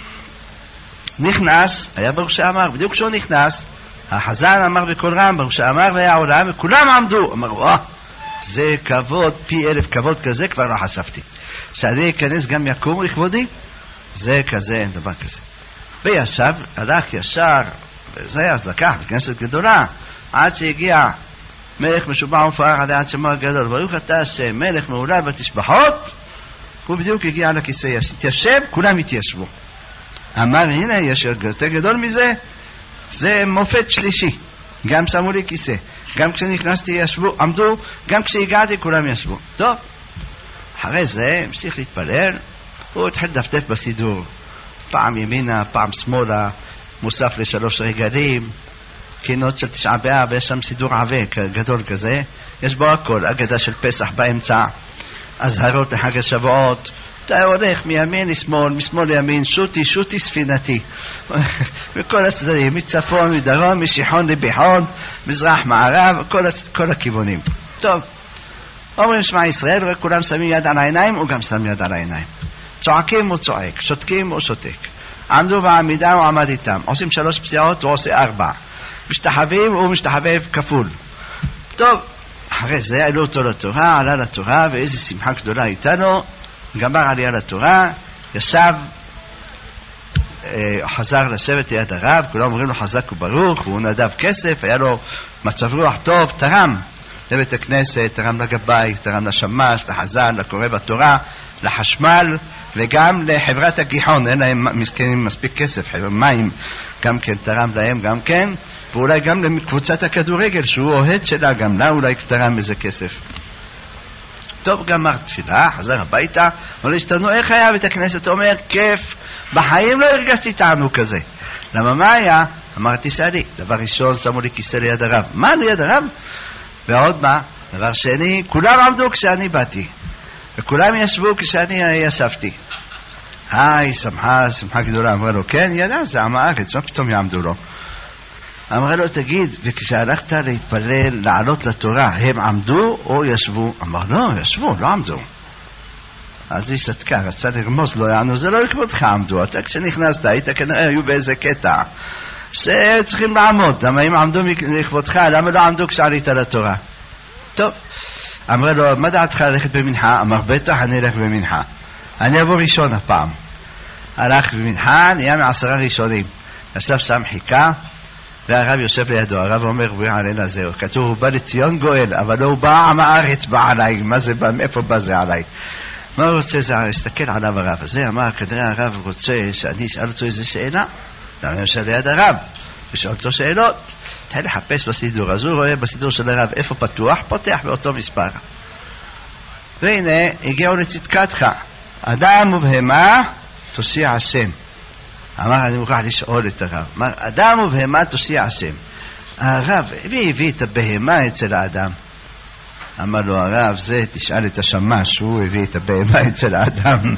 Speaker 2: נכנס, היה ברוך שאמר, בדיוק כשהוא נכנס, החזן אמר בקול רם, ברוך שאמר והיה עולם, וכולם עמדו. אמר, וואה, זה כבוד, פי 1000 כבוד כזה, כבר לא חשבתי. שאני אכנס גם יקום לכבודי? זה כזה, אין דבר כזה. וישב, הלך ישר, וזה אז לקח, בכנסת גדולה, עד שהגיע מלך משובע ופאר עד עד שמו הגדול, ברוך אתה השם, מלך מעולל בתשבחות, הוא בדיוק הגיע לכיסא, התיישב, כולם התיישבו. אמר, הנה, יש יותר גדול מזה, זה מופת שלישי. גם שמו לי כיסא. גם כשנכנסתי ישבו, עמדו, גם כשהגעתי כולם ישבו. טוב, אחרי זה המשיך להתפלל, הוא התחיל לדפדף בסידור. פעם ימינה, פעם שמאלה, מוסף ל3 רגלים, קינות של 9 באב, ויש שם סידור עבה גדול כזה, יש בו הכל, אגדה של פסח באמצע, אזהרות לחג השבועות, אתה הולך מימין לשמאל, משמאל לימין, שוטי ספינתי. וכל הצדדים, מצפון, מדרום, משיחון לביחון, מזרח, מערב, כל הכיוונים. טוב, אומרים שמע ישראל, וכולם שמים יד על העיניים, הוא גם שם יד על העיניים. צועקים הוא צועק, שותקים הוא שותק. עמדו בעמידה הוא עמד איתם. עושים 3 פסיעות, הוא עושה 4. משתחווים, הוא משתחווה כפול. טוב, אחרי זה העלו אותו לתורה, עלה לתורה, ואיזו שמחה גדולה איתנו. גמר עלייה לתורה, ישב, חזר לשבת ליד הרב, כולם אומרים לו חזק וברוך, והוא נדב כסף, היה לו מצב רוח טוב, תרם לבית הכנסת, תרם לגבאי, תרם לשמש, לחזן, לקורא בתורה, לחשמל, וגם לחברת הגיחון, אין להם מסכנים מספיק כסף, מים גם כן תרם להם גם כן, ואולי גם לקבוצת הכדורגל שהוא אוהד שלה, גם לה אולי תרם איזה כסף. טוב, גמר תפילה, חזר הביתה, אבל השתנו איך היה בית הכנסת, אומר, כיף, בחיים לא הרגשתי טענו כזה. למה מה היה? אמרתי שאלי, דבר ראשון שמו לי כיסא ליד הרב. מה ליד הרב? ועוד מה? דבר שני, כולם עמדו כשאני באתי, וכולם ישבו כשאני ישבתי. שמחה גדולה. אמרה לו, כן, ידע, זה עם הארץ, מה פתאום יעמדו לו? אמרה לו, תגיד, וכשהלכת להתפלל, לעלות לתורה, הם עמדו או ישבו? אמר, לא, ישבו, לא עמדו. אז היא שתקה, רצה לרמוז לו, יענו, זה לא לכבודך עמדו, אתה כשנכנסת, היית כנראה, היו באיזה קטע, שצריכים לעמוד, למה אם עמדו לכבודך, למה לא עמדו כשעלית לתורה? טוב, אמרה לו, מה דעתך ללכת במנחה? אמר, בטח, אני אלך במנחה. אני אבוא ראשון הפעם. הלך במנחה, נהיה מ10 ראשונים. ישב שם חיכה, והרב יושב לידו, הרב אומר, הוא עלינה זהו, כתוב, הוא בא לציון גואל, אבל לא הוא בא עם הארץ, בא עליי, מה זה בא, מאיפה בא זה עליי? מה הוא רוצה? זה הסתכל עליו הרב הזה, אמר, כנראה הרב רוצה שאני אשאל אותו איזה שאלה, למה יושב ליד הרב, ושאל אותו שאלות, תתחיל לחפש בסידור, אז הוא רואה בסידור של הרב, איפה פתוח, פותח באותו מספר. והנה, הגיעו לצדקתך, אדם ובהמה, תושיע השם. אמר, אני מוכרח לשאול את הרב. אמר, אדם ובהמה תושיע השם. הרב, מי הביא את הבהמה אצל האדם? אמר לו, הרב, זה תשאל את השמש, הוא הביא את הבהמה אצל האדם.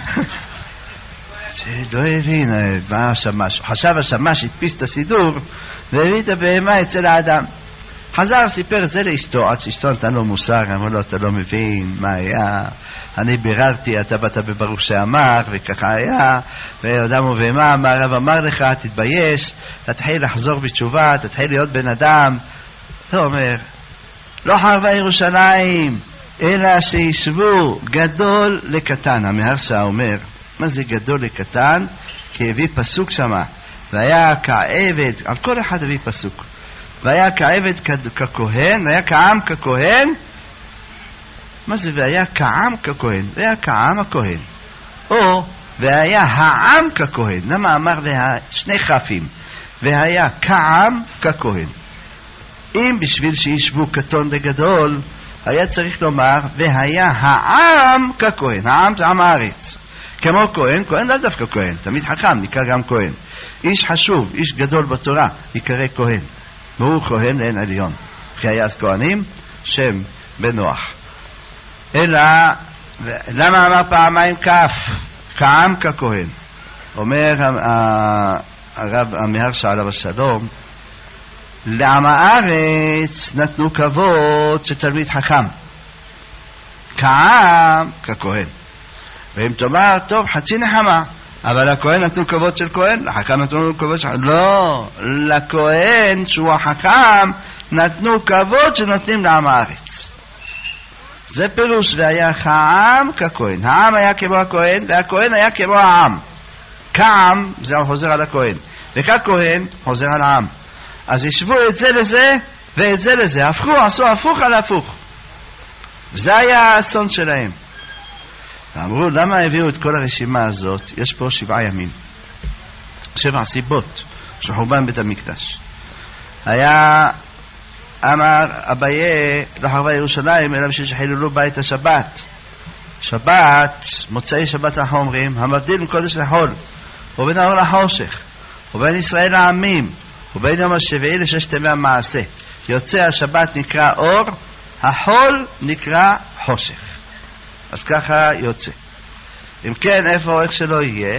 Speaker 2: לא הבין מה השמש. חשב השמש, הדפיס את הסידור, והביא את הבהמה אצל האדם. חזר, סיפר את זה לאשתו, עד שאשתו נתן לו מוסר, אמר לו, אתה לא מבין מה היה, אני ביררתי, אתה באת בברוך שאמר, וככה היה, ואדם ובהמה, מה הרב אמר לך, תתבייש, תתחיל לחזור בתשובה, תתחיל להיות בן אדם. הוא אומר, לא חרבה ירושלים, אלא שישבו גדול לקטן. המהרש"א אומר, מה זה גדול לקטן? כי הביא פסוק שמה, והיה כעבד, על כל אחד הביא פסוק, והיה כעבד ככהן, והיה כעם ככהן. מה זה והיה כעם ככהן? והיה כעם הכהן, או והיה העם ככהן. למה אמר שני חפים? והיה כעם ככהן. אם בשביל שישבו קטון לגדול, היה צריך לומר והיה העם ככהן. העם זה עם הארץ, כמו כהן, כהן לא דווקא כהן, תמיד חכם, נקרא גם כהן. איש חשוב, איש גדול בתורה, יקרא כהן, והוא כהן לאין עליון. כי היה אז כהנים, שם בנוח. אלא, למה אמר פעמיים כף? כעם ככהן. אומר הרב המהרש"א עליו השלום, לעם הארץ נתנו כבוד של תלמיד חכם, כעם ככהן. ואם תאמר, טוב, חצי נחמה, אבל לכהן נתנו כבוד של כהן, לחכם נתנו כבוד של... לא, לכהן שהוא החכם נתנו כבוד שנותנים לעם הארץ. זה פירוש, והיה כעם ככהן. העם היה כמו הכהן, והכהן היה כמו העם. כעם זה חוזר על הכהן, וככהן חוזר על העם. אז ישבו את זה לזה ואת זה לזה, הפכו, עשו הפוך על הפוך. וזה היה האסון שלהם. אמרו, למה הביאו את כל הרשימה הזאת? יש פה 7 ימים, 7 סיבות של חורבן בית המקדש. היה, אמר אביי, לא חרבה ירושלים אלא בשביל שחיללו בה את השבת. שבת, מוצאי שבת אנחנו אומרים, המבדיל מקודש לחול, ובין האור לחושך, ובין ישראל לעמים, ובין יום השביעי לששת ימי המעשה. יוצא השבת נקרא אור, החול נקרא חושך. אז ככה יוצא. אם כן, איך שלא יהיה,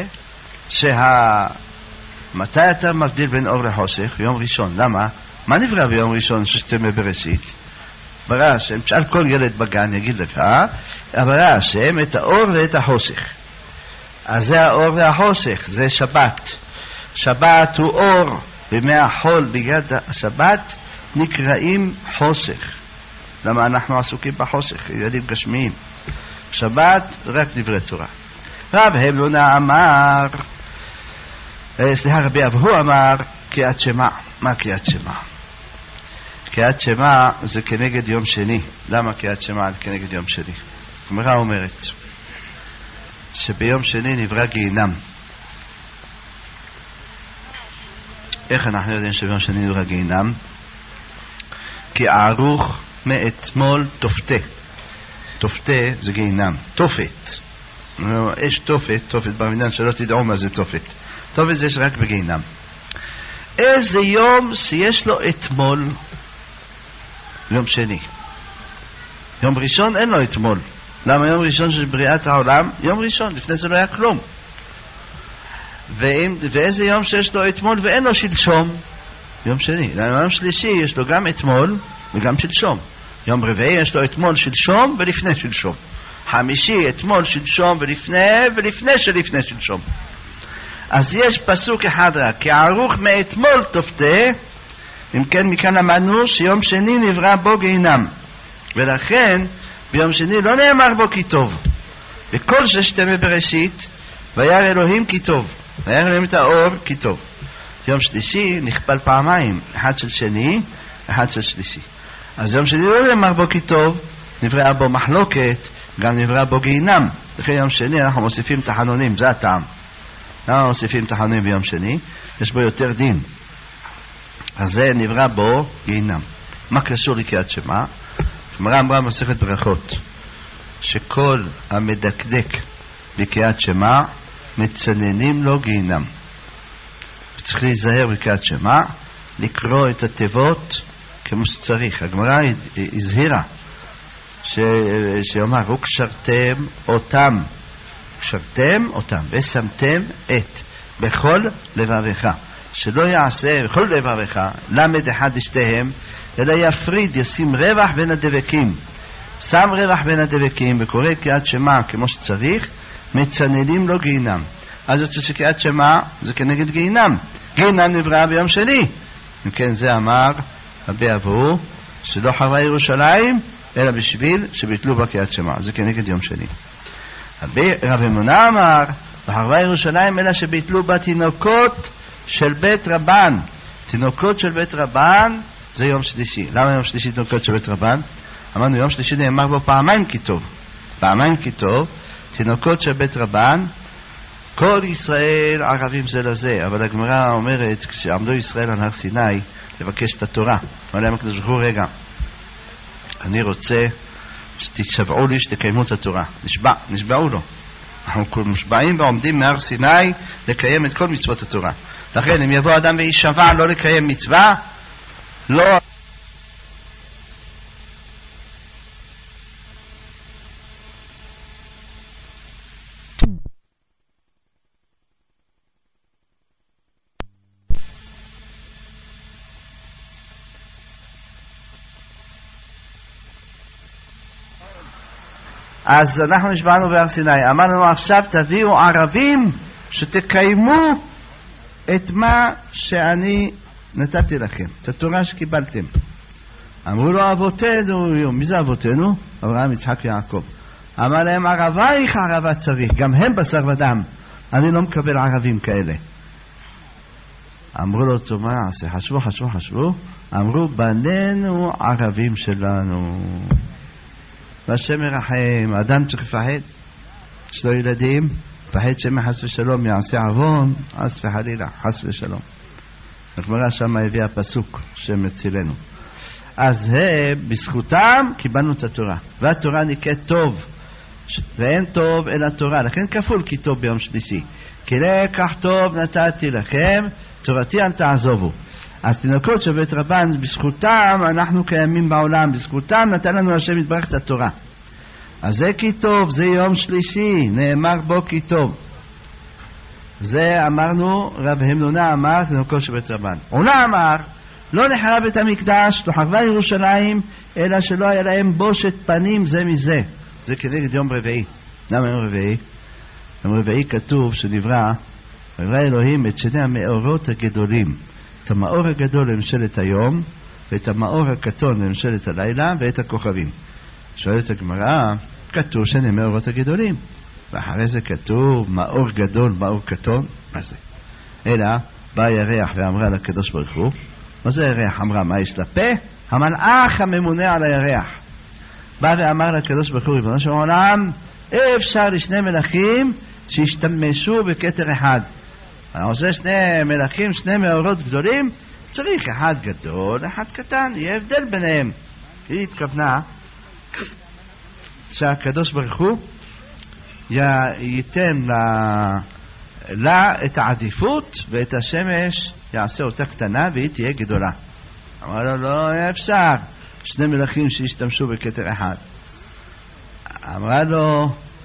Speaker 2: מתי אתה מבדיל בין אור לחושך? יום ראשון. למה? מה נברא ביום ראשון שתצא בראשית? ברא השם, שאל כל ילד בגן יגיד לך, ברא השם את האור ואת החושך. אז זה האור והחושך, זה שבת. שבת הוא אור, בימי החול בגלל השבת נקראים חושך. למה אנחנו עסוקים בחושך? ילדים גשמיים. שבת רק דברי תורה. רב הלונה אמר, רבי אבהו אמר, קריאת שמע. מה קריאת שמע? קריאת שמע זה כנגד יום שני. למה קריאת שמע כנגד יום שני? הגמרא אומרת שביום שני נברא גיהינם. איך אנחנו יודעים שביום שני נברא גיהינם? כי ערוך מאתמול תופתה. תופתה זה גיהינם. תופת. יש תופת במדינה שלא תדעו מה זה תופת. תופת זה יש רק בגיהינם. איזה יום שיש לו אתמול? יום שני. יום ראשון אין לו אתמול. למה יום ראשון של בריאת העולם? יום ראשון, לפני זה לא היה כלום. ואיזה יום שיש לו אתמול ואין לו שלשום? יום שני. למה יום שלישי יש לו גם אתמול וגם שלשום. יום רביעי יש לו אתמול שלשום ולפני שלשום. חמישי אתמול שלשום ולפני שלפני שלשום. אז יש פסוק אחד רק, כי ערוך מאתמול תופתה. אם כן, מכאן למדנו שיום שני נברא בו גיהינם, ולכן ביום שני לא נאמר בו כי טוב. וכל ששת ימי בראשית וירא אלוהים כי טוב, וירא אלוהים את האור כי טוב. יום שלישי נכפל פעמיים, אחד של שני, אחד של שלישי. אז יום שני לא נאמר בו כי טוב, נברא בו מחלוקת, גם נברא בו גיהינם. לכן יום שני אנחנו מוסיפים תחנונים, זה הטעם. למה מוסיפים תחנונים ביום שני? יש בו יותר דין. אז זה נברא בו גיהינם. מה קשור לקריאת שמע? הגמרא אמרה במסכת ברכות שכל המדקדק בקריאת שמע מצננים לו גיהינם. צריך להיזהר בקריאת שמע, לקרוא את התיבות כמו שצריך. הגמרא הזהירה שאומר וקשרתם אותם, קשרתם אותם ושמתם את בכל לבבך, שלא יעשה בכל לבבך למד אחד לשתיהם, אלא יפריד, ישים רווח בין הדבקים. שם רווח בין הדבקים וקורא קריאת שמע כמו שצריך, מצננים לו גיהינם. אז יוצא שקריאת שמע זה כנגד גיהינם. גיהינם נברא ביום שני. אם כן, זה אמר רבי אבהו שלא חרבה ירושלים אלא בשביל שביטלו בה קריאת שמע. זה כנגד יום שני. רבי אמונה אמר וחרבה ירושלים אלא שביטלו בה תינוקות של בית רבן. תינוקות של בית רבן זה יום שלישי. למה יום שלישי תינוקות של בית רבן? אמרנו יום שלישי נאמר בו פעמיים כי טוב. פעמיים כי טוב, תינוקות של בית רבן. כל ישראל ערבים זה לזה, אבל הגמרא אומרת כשעמדו ישראל על הר סיני לבקש את התורה, אמר להם הקדוש ברוך הוא, רגע, אני רוצה שתשבעו לי שתקיימו את התורה. נשבעו לו. אנחנו מושבעים ועומדים מהר סיני לקיים את כל מצוות התורה. לכן אם יבוא אדם וישבע לא לקיים מצווה, לא. אז אנחנו נשבענו בהר סיני, אמרנו עכשיו תביאו ערבים שתקיימו את מה שאני נתתי לכם, את התורה שקיבלתם. אמרו לו אבותינו, מי זה אבותינו? אברהם, יצחק ויעקב. אמר להם ערבייך ערבה צריך, גם הם בשר ודם, אני לא מקבל ערבים כאלה. אמרו לו טוב, מה נעשה? חשבו, אמרו בנינו ערבים שלנו. והשם מרחם, האדם צריך לפחד, יש לו ילדים, פחד שמא חס ושלום יעשה עוון, חס וחלילה, חס ושלום. הגמרא שם הביאה פסוק שמצילנו. אז בזכותם קיבלנו את התורה, והתורה נקראת טוב, ואין טוב אלא תורה, לכן כפול כי טוב ביום שלישי. כי לקח טוב נתתי לכם, תורתי אל תעזובו. אז תינוקות של בית רבן, בזכותם אנחנו קיימים בעולם, בזכותם נתן לנו השם יתברך את התורה. אז זה כי טוב, זה יום שלישי, נאמר בו כי טוב. זה אמרנו, רב המנונה אמר, תינוקו של בית רבן. עונה אמר, לא נחרב בית המקדש, לא חרבה ירושלים, אלא שלא היה להם בושת פנים זה מזה. זה כנגד יום רביעי. למה יום רביעי? יום רביעי כתוב שנברא אלוהים את שני המאורות הגדולים. את המאור הגדול לממשלת היום, ואת המאור הקטון לממשלת הלילה, ואת הכוכבים. שואלת הגמרא, כתוב שני מאורות הגדולים. ואחרי זה כתוב מאור גדול, מאור קטון. מה זה? אלא בא הירח ואמרה לקדוש ברוך הוא, מה זה הירח? אמרה, מה יש לפה? המלאך הממונה על הירח. בא ואמר לקדוש ברוך הוא, ריבונו של עולם, אפשר לשני מלאכים שישתמשו בכתר אחד. אני עושה שני מלאכים, שני מאורות גדולים, צריך אחד גדול, אחד קטן, יהיה הבדל ביניהם. היא התכוונה שהקדוש ברוך הוא ייתן לה את העדיפות, ואת השמש יעשה אותה קטנה והיא תהיה גדולה. אמר לו, לא אפשר שני מלאכים שישתמשו בכתר אחד. אמרה לו,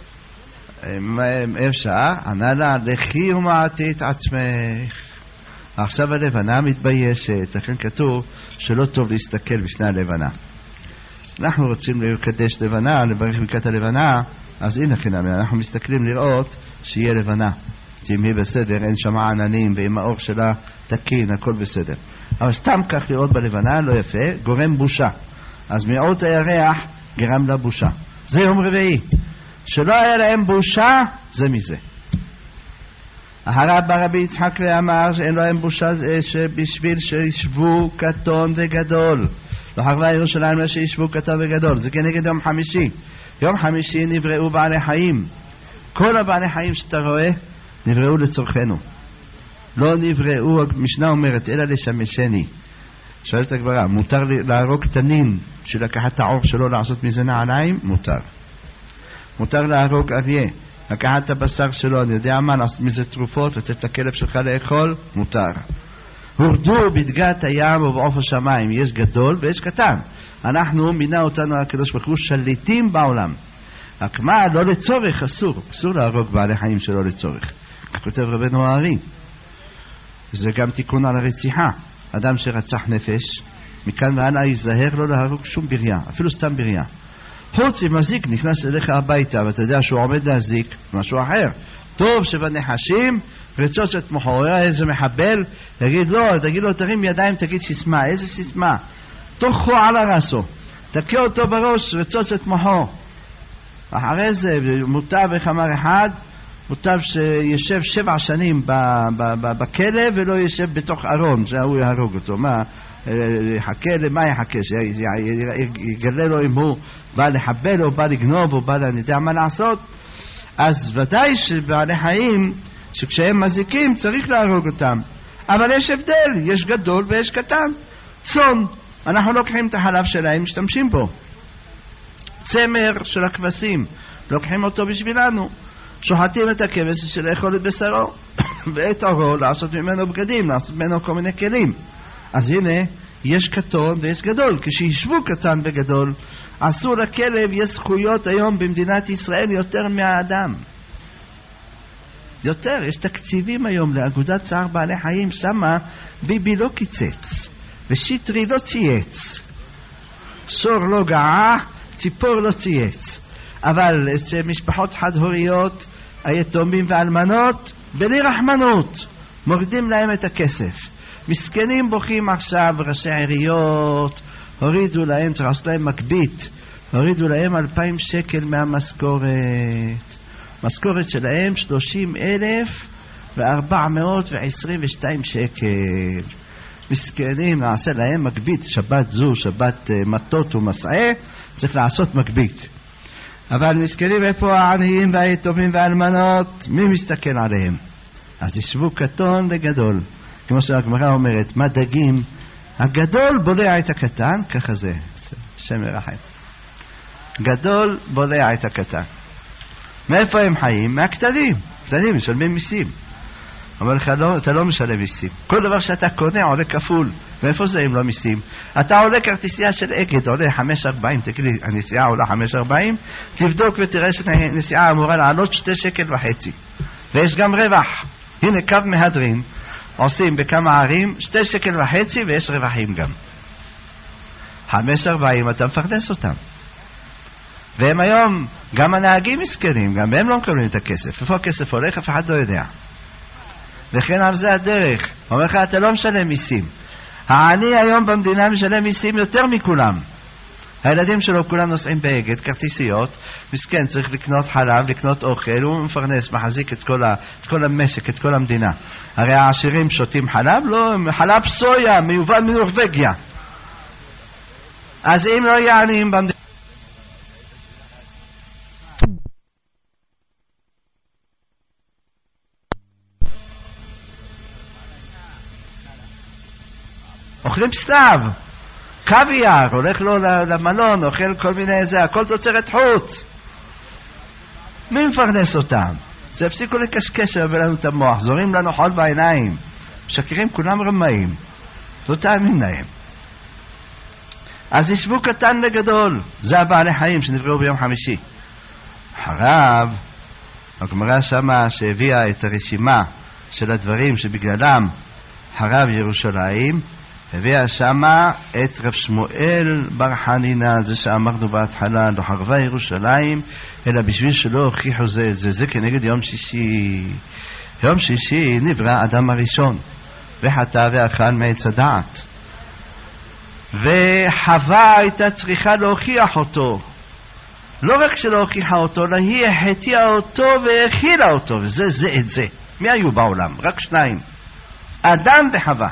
Speaker 2: אפשר? ענה לה, לכי ומעטי את עצמך. עכשיו הלבנה מתביישת, לכן כתוב שלא טוב להסתכל בשני הלבנה. אנחנו רוצים לקדש לבנה, לברך ברכת הלבנה, אז הנה חינם, אנחנו מסתכלים לראות שיהיה לבנה. אם היא בסדר, אין שם עננים, ואם האור שלה תקין, הכל בסדר. אבל סתם כך לראות בלבנה, לא יפה, גורם בושה. אז מיעוט הירח גרם לה בושה. זה יום רביעי. שלא היה להם בושה, זה מזה. הרב רבי יצחק ואמר שאין להם בושה שבשביל שישבו קטון וגדול. לא חרבה ירושלים לה שישבו קטון וגדול. זה כנגד יום חמישי. יום חמישי נבראו בעלי חיים. כל הבעלי חיים שאתה רואה נבראו לצורכנו. לא נבראו, המשנה אומרת, אלא לשמשני. שואלת הגמרא, מותר להרוג תנין בשביל לקחת את העור שלו לעשות מזה נעליים? מותר. מותר להרוג אריה, לקחת את הבשר שלו, אני יודע מה, לעשות מזה תרופות, לתת לכלב שלך לאכול? מותר. הורדו בדגת הים ובעוף השמיים, יש גדול ויש קטן. אנחנו, מינה אותנו הקדוש ברוך הוא, שליטים בעולם. רק מה, לא לצורך, אסור להרוג בעלי חיים שלא לצורך. כותב רבנו הארי. זה גם תיקון על הרציחה. אדם שרצח נפש, מכאן והלאה ייזהר לא להרוג שום בריה, אפילו סתם בריה. חוץ אם מזיק נכנס אליך הביתה, ואתה יודע שהוא עומד להזיק, משהו אחר. טוב שבנחשים, רצוץ את מוחו, איזה מחבל, תגיד לו, תרים ידיים, תגיד סיסמה, איזה סיסמה? תוכו על הרסו, תקע אותו בראש, רצוץ את מוחו. אחרי זה, מוטב איך אמר אחד, מוטב שישב 7 שנים בכלא ולא ישב בתוך ארון, שהוא יהרוג אותו. מה, יחכה למה יחכה? שיגלה לו אם הוא בא לחבל או בא לגנוב או בא אני יודע מה לעשות. אז ודאי שבעלי חיים שכשהם מזיקים צריך להרוג אותם, אבל יש הבדל, יש גדול ויש קטן. צאן, אנחנו לוקחים את החלב שלהם, משתמשים בו. צמר של הכבשים, לוקחים אותו בשבילנו, שוחטים את הכבש של לאכול את בשרו ואת עורו, לעשות ממנו בגדים, לעשות ממנו כל מיני כלים. אז הנה, יש קטון ויש גדול. כשישבו קטן וגדול, אסור לכלב, יש זכויות היום במדינת ישראל יותר מהאדם. יותר, יש תקציבים היום לאגודת צער בעלי חיים, שמה ביבי לא קיצץ ושיטרי לא צייץ, שור לא גאה, ציפור לא צייץ. אבל משפחות חד-הוריות, היתומים והאלמנות, בלי רחמנות, מורדים להם את הכסף. מסכנים בוכים עכשיו, ראשי עיריות, הורידו להם, צריך לעשות להם מקבית, הורידו להם 2,000 שקל מהמשכורת. משכורת שלהם 30,422 שקל. מסכנים, נעשה להם מקבית, שבת זו, שבת מטות ומסעה, צריך לעשות מקבית. אבל מסכנים, איפה העניים והיתומים והאלמנות? מי מסתכל עליהם? אז ישבו קטון וגדול. כמו שהגמרא אומרת, מה דגים? הגדול בולע את הקטן, ככה זה, שם ירחם. גדול בולע את הקטן. מאיפה הם חיים? מהקטנים. קטנים משלמים מיסים. אומר לך, לא, אתה לא משלם מיסים. כל דבר שאתה קונה עולה כפול. מאיפה זה אם לא מיסים? אתה עולה כרטיסייה של אגד, עולה 5.40, תגיד לי, הנסיעה עולה 5.40? תבדוק ותראה שהנסיעה אמורה לעלות 2.5 שקל. ויש גם רווח. הנה קו מהדרין, עושים בכמה ערים 2.5 שקל ויש רווחים גם. 5.40 אתה מפרנס אותם. והם היום, גם הנהגים מסכנים, גם הם לא מקבלים את הכסף. איפה הכסף הולך? אף אחד לא יודע. וכן על זה הדרך. אומר לך, אתה לא משלם מיסים. העני היום במדינה משלם מיסים יותר מכולם. הילדים שלו כולם נוסעים באגד, כרטיסיות, מסכן, צריך לקנות חלב, לקנות אוכל, הוא מפרנס, מחזיק את כל המשק, את כל המדינה. הרי העשירים שותים חלב, לא, חלב סויה, מיובא מנורווגיה. אז אם לא יהיה עניים במדינה, אוכלים סלב, קוויאר, הולך לו למלון, אוכל כל מיני זה, הכל תוצרת חוץ. מי מפרנס אותם? זה הפסיקו לקשקש ולנו את המוח, זורים לנו חול בעיניים, משקרים, כולם רמאים, לא תאמין להם. אז ישבו קטן לגדול, זה הבעלי חיים שנבראו ביום חמישי. אחריו, הגמרא שמה שהביאה את הרשימה של הדברים שבגללם חרב ירושלים, הביאה שמה את רב שמואל בר חנינה, זה שאמרנו בהתחלה, לא חרבה ירושלים, אלא בשביל שלא הוכיחו זה כנגד יום שישי. יום שישי נברא אדם הראשון, וחטא ואכל מעץ הדעת. וחווה הייתה צריכה להוכיח אותו. לא רק שלא הוכיחה אותו, אלא היא החטיאה אותו והאכילה אותו, וזה את זה. מי היו בעולם? רק שניים. אדם וחווה.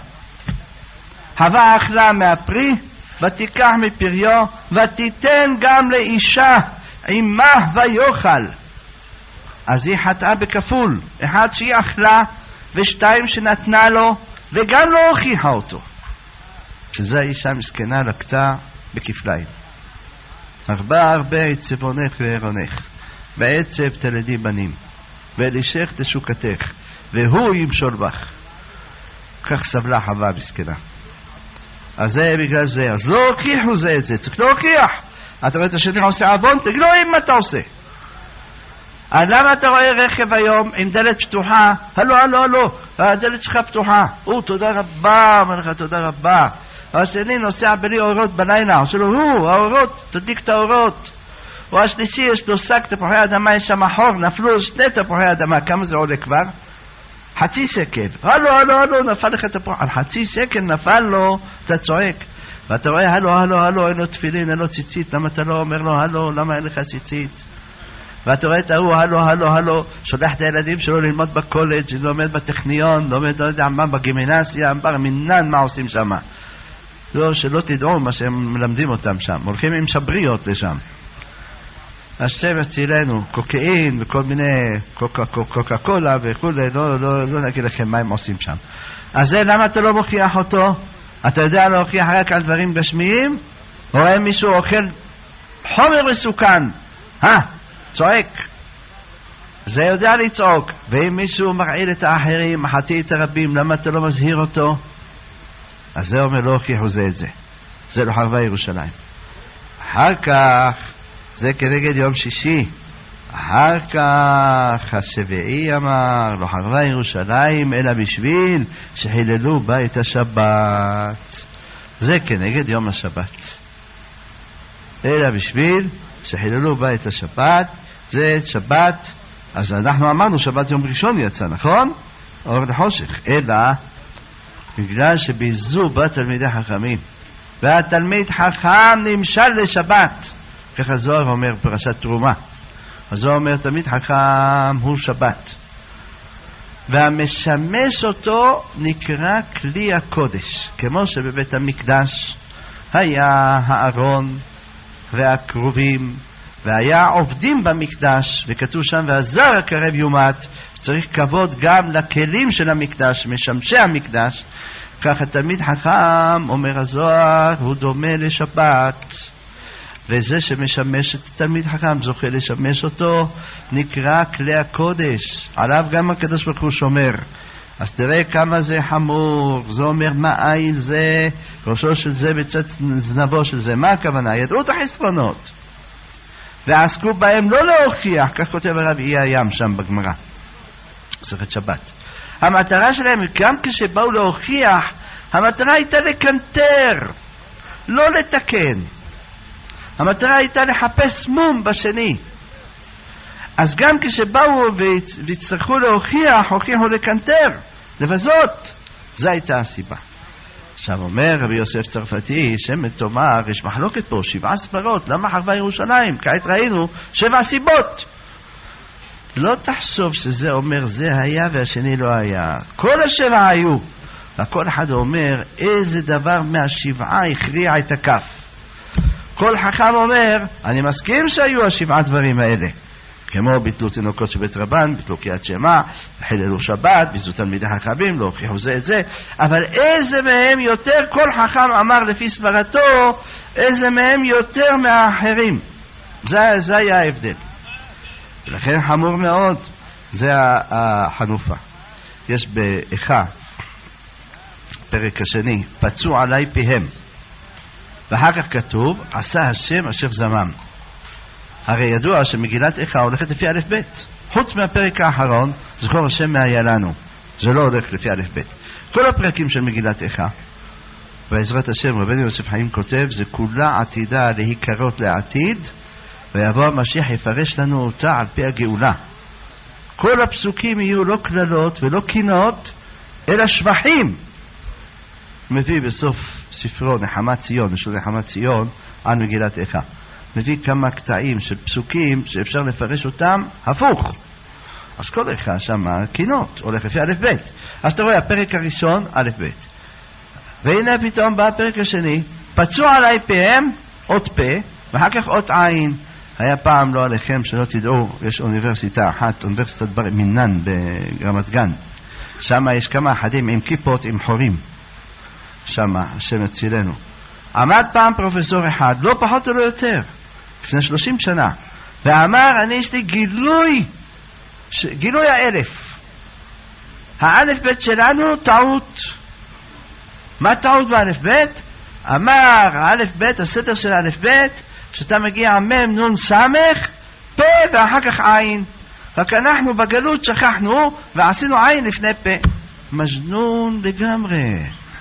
Speaker 2: חווה אכלה מהפרי, ותיקח מפריו, ותיתן גם לאישה עמה ויאכל. אז היא חטאה בכפול. אחד שהיא אכלה, ושתיים שנתנה לו, וגם לא הוכיחה אותו. שזה האישה מסכנה לקטה בכפליים. הרבה עצבונך וערונך, בעצב תלדי בנים, ואלישך תשוקתך, והוא ימשול בך. כך סבלה חווה מסכנה. אז זה בגלל זה. אז לא הוכיחו זה את זה, צריך להוכיח. אתה רואה את השני עושה עוון, תגיד לו אם אתה עושה. למה אתה רואה רכב היום עם דלת פתוחה? הלו, הדלת שלך פתוחה. תודה רבה, אומר לך תודה רבה. השני נוסע בלי אורות בלילה, עושה לו, האורות, תדליק את האורות. או השלישי יש לו שק תפוחי אדמה, יש שם חור, נפלו 2 תפוחי אדמה, כמה זה עולה כבר? 0.5 שקל. הלו, נפל לך תפוח, על 0.5 שקל נפל לו, אתה צועק. ואתה רואה, הלו, אין לו תפילין, אין לו ציצית, למה אתה לא אומר לו, הלו, למה אין לך ציצית? ואתה רואה את ההוא, הלו, שולח את הילדים שלו ללמוד בקולג', לומד בטכניון, לומד, לא יודע מה, בגימנסיה, בר מינן, מה עושים שם? לא, שלא תדעו מה שהם מלמדים אותם שם, הולכים עם שבריות לשם. השם הצילנו, קוקאין וכל מיני קוקה קולה וכו', לא נגיד לכם מה הם עושים שם. אז זה למה אתה לא מוכיח אותו? אתה יודע להוכיח רק על דברים גשמיים? רואה מישהו אוכל חומר מסוכן, צועק. זה יודע לצעוק. ואם מישהו מרעיל את האחרים, מחטיא את הרבים, למה אתה לא מזהיר אותו? אז זה אומר לא הוכיחו זה את זה. זה לא חרבה ירושלים. אחר כך זה כנגד יום שישי. אחר כך השביעי אמר לא חרבה ירושלים אלא בשביל שחיללו בה את השבת. זה כנגד יום השבת. אלא בשביל שחיללו בה את השבת. זה שבת. אז אנחנו אמרנו שבת יום ראשון יצא, נכון? אור לחושך. אלא בגלל שביזו בה תלמידי חכמים, והתלמיד חכם נמשל לשבת, ככה זוהר אומר פרשת תרומה. הזוהר אומר תלמיד חכם הוא שבת, והמשמש אותו נקרא כלי הקודש, כמו שבבית המקדש היה הארון והקרובים, והיה עובדים במקדש, וכתוב שם והזר הקרב יומת. צריך כבוד גם לכלים של המקדש, משמשי המקדש. ככה תלמיד חכם, אומר הזוהר, הוא דומה לשבת, וזה שמשמש את תלמיד חכם זוכה לשמש אותו, נקרא כלי הקודש. עליו גם הקדוש ברוך הוא שומר.
Speaker 3: אז תראה כמה זה חמור. זה אומר מעיל זה, ראשו של זה בצד זנבו של זה. מה הכוונה? ידעו את החסרונות ועסקו בהם לא להוכיח, כך כותב הרב אי הים שם בגמרא מסכת שבת. המטרה שלהם גם כשבאו להוכיח, המטרה הייתה לקנטר, לא לתקן. המטרה הייתה לחפש מום בשני. אז גם כשבאו והצטרכו להוכיח, הוכיחו לקנטר, לבזות. זו הייתה הסיבה. עכשיו אומר רבי יוסף צרפתי, שמת תאמר, יש מחלוקת פה, 7 סברות, למה חרבה ירושלים? כעת ראינו 7 סיבות. לא תחשוב שזה אומר זה היה והשני לא היה. כל 7 היו. וכל אחד אומר איזה דבר מה7 הכריע את הכף. כל חכם אומר, אני מסכים שהיו 7 דברים האלה. כמו ביטלו תינוקות של בית רבן, ביטלו קריאת שמע, חיללו שבת, ביזו תלמידי חכמים, לא הוכיחו זה את זה. אבל איזה מהם יותר, כל חכם אמר לפי סברתו, איזה מהם יותר מהאחרים. זה היה ההבדל. ולכן חמור מאוד, זה החנופה. יש באיכה, פרק השני, פצעו עלי פיהם. ואחר כך כתוב, עשה השם אשר זמם. הרי ידוע שמגילת איכה הולכת לפי א' ב'. חוץ מהפרק האחרון, זכור השם מה היה לנו. זה לא הולך לפי א' ב'. כל הפרקים של מגילת איכה, בעזרת השם רבנו יוסף חיים כותב, זה כולה עתידה להיקרות לעתיד, ויבוא המשיח יפרש לנו אותה על פי הגאולה. כל הפסוקים יהיו לא כללות ולא קינות, אלא שבחים. מביא בסוף ספרו נחמת ציון, יש לו נחמת ציון על מגילת איכה. מביא כמה קטעים של פסוקים שאפשר לפרש אותם הפוך. אז כל איכה שם קינות, הולך לפי א' ב'. אז אתה רואה, הפרק הראשון א' ב'. והנה פתאום בא הפרק השני, פצעו עלי פיהם, אות פה, ואחר כך אות עין. היה פעם, לא עליכם, שלא תדעו, יש אוניברסיטה אחת, אוניברסיטת בר מינן ברמת גן. שם יש כמה אחדים עם כיפות, עם חורים. שם, השם הצילנו. עמד פעם פרופסור אחד, לא פחות ולא יותר, לפני 30 שנה, ואמר, אני יש לי גילוי האלף. האלף בית שלנו טעות. מה טעות באלף בית? אמר, האלף בית, הסדר של האלף בית, שאתה מגיע מם נון סמך, פה ואחר כך עין. רק אנחנו בגלות שכחנו ועשינו עין לפני פה. מג'נון לגמרי.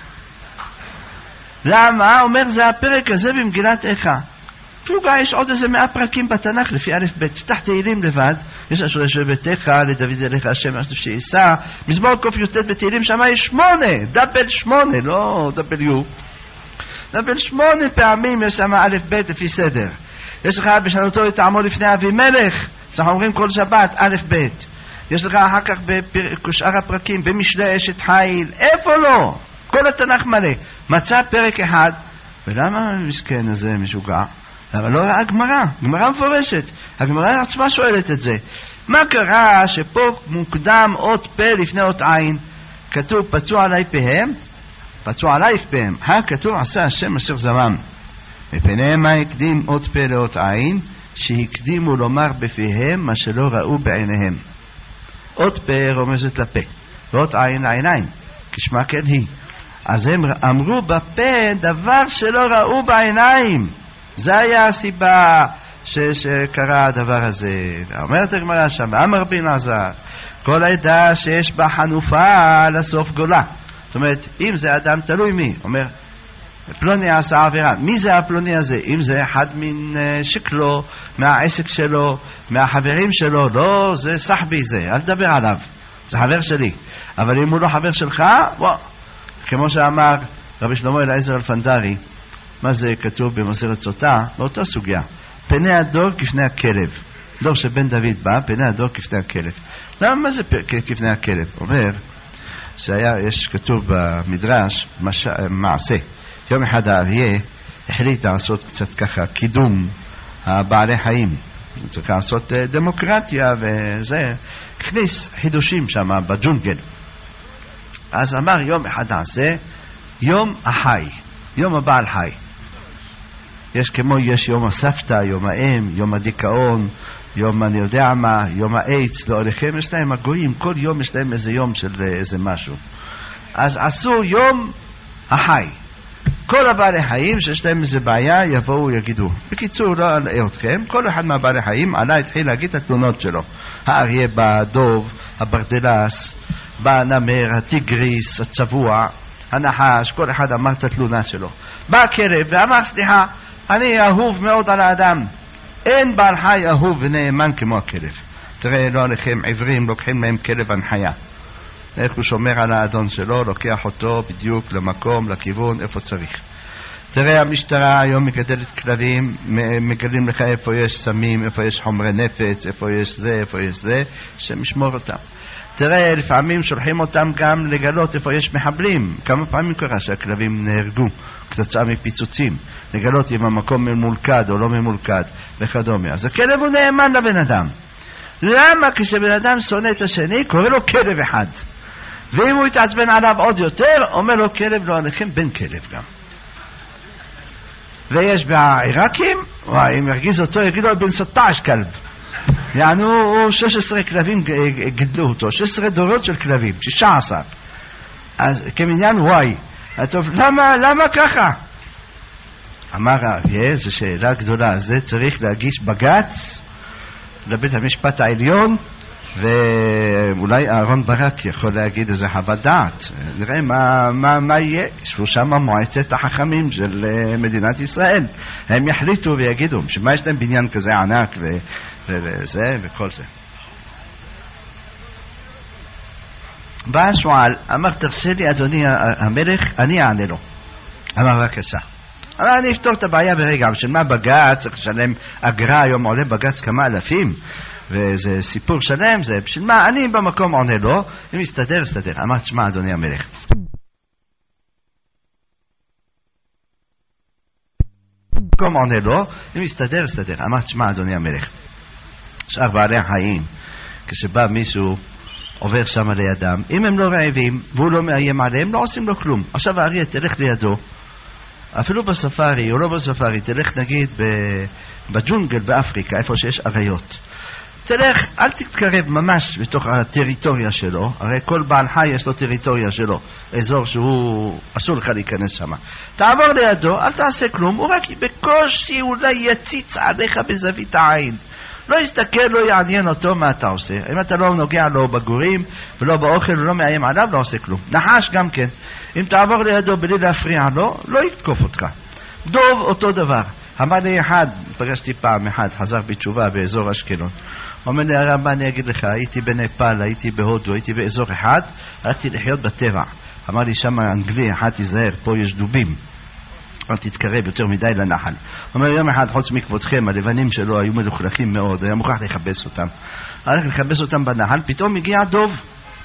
Speaker 3: למה? אומר זה הפרק הזה במגילת איכה. פלוגה יש עוד איזה 100 פרקים בתנ"ך לפי א' ב'. תפתח תהילים לבד, יש אשר ישב ביתך לדוד אליך השם אשר שישא. מזמור ק"ט בתהילים שם יש 8, דאבל 8, לא דאבל יו. דאבל 8 פעמים יש שם א' ב' לפי סדר. יש לך בשנתו יטעמו לפני אבימלך, אנחנו אומרים כל שבת א' ב'. יש לך אחר כך בשאר הפרקים במשלי אשת חיל, איפה לא? כל התנ"ך מלא. מצא פרק אחד, ולמה המסכן הזה משוגע? למה לא ראה גמרא? גמרא מפורשת. הגמרא עצמה שואלת את זה. מה קרה שפה מוקדם אות פה לפני אות עין? כתוב פצעו עלי פיהם, פצעו עלייך פיהם. כתוב עשה השם אשר זמם. מפניהם מה הקדים אות פה לאות עין? שהקדימו לומר בפיהם מה שלא ראו בעיניהם. אות פה רומזת לפה, ואות עין לעיניים, כשמה כן היא. אז הם אמרו בפה דבר שלא ראו בעיניים. זה היה הסיבה שקרה הדבר הזה. ואומרת הגמרא שם, אמר רבי אלעזר, כל העדה שיש בה חנופה לסוף גולה. זאת אומרת, אם זה אדם תלוי מי, אומר, פלוני עשה עבירה. מי זה הפלוני הזה? אם זה אחד מן שקלו, מהעסק שלו, מהחברים שלו, לא, זה סחבי זה, אל תדבר עליו. זה חבר שלי. אבל אם הוא לא חבר שלך, וואו. כמו שאמר רבי שלמה אליעזר אלפנדרי, מה זה כתוב במסכת סוטה? באותה סוגיה. פני הדור כפני הכלב. דור שבן דוד בא, פני הדור כפני הכלב. למה מה זה כפני הכלב? אומר יש כתוב במדרש מעשה. יום אחד האריה החליט לעשות קצת ככה קידום הבעלי חיים. צריך לעשות דמוקרטיה וזה. הכניס חידושים שם בג'ונגל. אז אמר יום אחד נעשה יום החי, יום הבעל חי. יש כמו יש יום הסבתא, יום האם, יום הדיכאון, יום אני יודע מה, יום העץ, לא עליכם, יש להם הגויים, כל יום יש להם איזה יום של איזה משהו. אז עשו יום החי. כל הבעלי חיים שיש להם איזה בעיה יבואו יגידו. בקיצור, לא אלאה אתכם, כל אחד מהבעלי חיים עלה התחיל להגיד את התלונות שלו. האריה בדוב, הברדלס, בנמר, הטיגריס, הצבוע, הנחש, כל אחד אמר את התלונה שלו. בא הכלב ואמר, סליחה, אני אהוב מאוד על האדם. אין בעל חי אהוב ונאמן כמו הכלב. תראה, לא עליכם עברים, לוקחים להם כלב הנחיה. איך הוא שומר על האדון שלו, לוקח אותו בדיוק למקום, לכיוון, איפה צריך. תראה, המשטרה היום מגדלת כלבים, מגלים לך איפה יש סמים, איפה יש חומרי נפץ, איפה יש זה, שמשמור אותם. תראה, לפעמים שולחים אותם גם לגלות איפה יש מחבלים. כמה פעמים קרה שהכלבים נהרגו כתוצאה מפיצוצים. לגלות אם המקום ממולכד או לא ממולכד וכדומה. אז הכלב הוא נאמן לבן אדם. למה כשבן אדם שונא את השני קורא לו כלב אחד? ואם הוא יתעצבן עליו עוד יותר, אומר לו כלב לא עליכם, בן כלב גם. ויש בעיראקים, אם ירגיז אותו יגיד לו בן סוטש כלב. יענו 16 כלבים גידלו אותו, 16 דורות של כלבים, 16. אז כמניין וואי. טוב, למה ככה? אמר האריה, זו שאלה גדולה, זה צריך להגיש בג"ץ לבית המשפט העליון, ואולי אהרון ברק יכול להגיד איזה חוות דעת. נראה מה יהיה. ישבו שם מועצת החכמים של מדינת ישראל. הם יחליטו ויגידו, שמה יש להם בניין כזה ענק וזה וכל זה. בא השועל, אמר, תרשה לי אדוני המלך, אני אענה לו. אמר, בבקשה. אבל אני אפתור את הבעיה ברגע, אבל של מה בג"ץ, צריך לשלם אגרה, היום עולה בג"ץ כמה אלפים, וזה סיפור שלם, זה בשביל מה, אני במקום עונה לו, אם יסתדר, יסתדר. אמר, תשמע אדוני המלך. במקום עונה לו, אם יסתדר, יסתדר. אמר, תשמע אדוני המלך. שאר בעלי החיים, כשבא מישהו עובר שם לידם, אם הם לא רעבים, והוא לא מאיים עליהם, לא עושים לו כלום. עכשיו האריה תלך לידו, אפילו בספארי או לא בספארי, תלך נגיד בג'ונגל באפריקה, איפה שיש אריות. תלך, אל תתקרב ממש בתוך הטריטוריה שלו, הרי כל בעל חי יש לו טריטוריה שלו, אזור שהוא אסור לך להיכנס שם. תעבור לידו, אל תעשה כלום, הוא רק בקושי אולי יציץ עליך בזווית העין. לא יסתכל, לא יעניין אותו מה אתה עושה. אם אתה לא נוגע לו בגורים ולא באוכל ולא מאיים עליו, לא עושה כלום. נחש גם כן. אם תעבור לידו בלי להפריע לו, לא יתקוף אותך. דוב אותו דבר. אמר לי אחד, פגשתי פעם אחד, חזר בתשובה באזור אשקלון. אומר לי הרב, מה אני אגיד לך, הייתי בנפאל, הייתי בהודו, הייתי באזור אחד, הלכתי לחיות בטבע. אמר לי שם אנגלי, אחד תיזהר, פה יש דובים. אל תתקרב יותר מדי לנחל. אומר יום אחד, חוץ מכבודכם, הלבנים שלו היו מלוכלכים מאוד, היה מוכרח לחבש אותם. הלך לחבש אותם בנחל, פתאום הגיע דוב.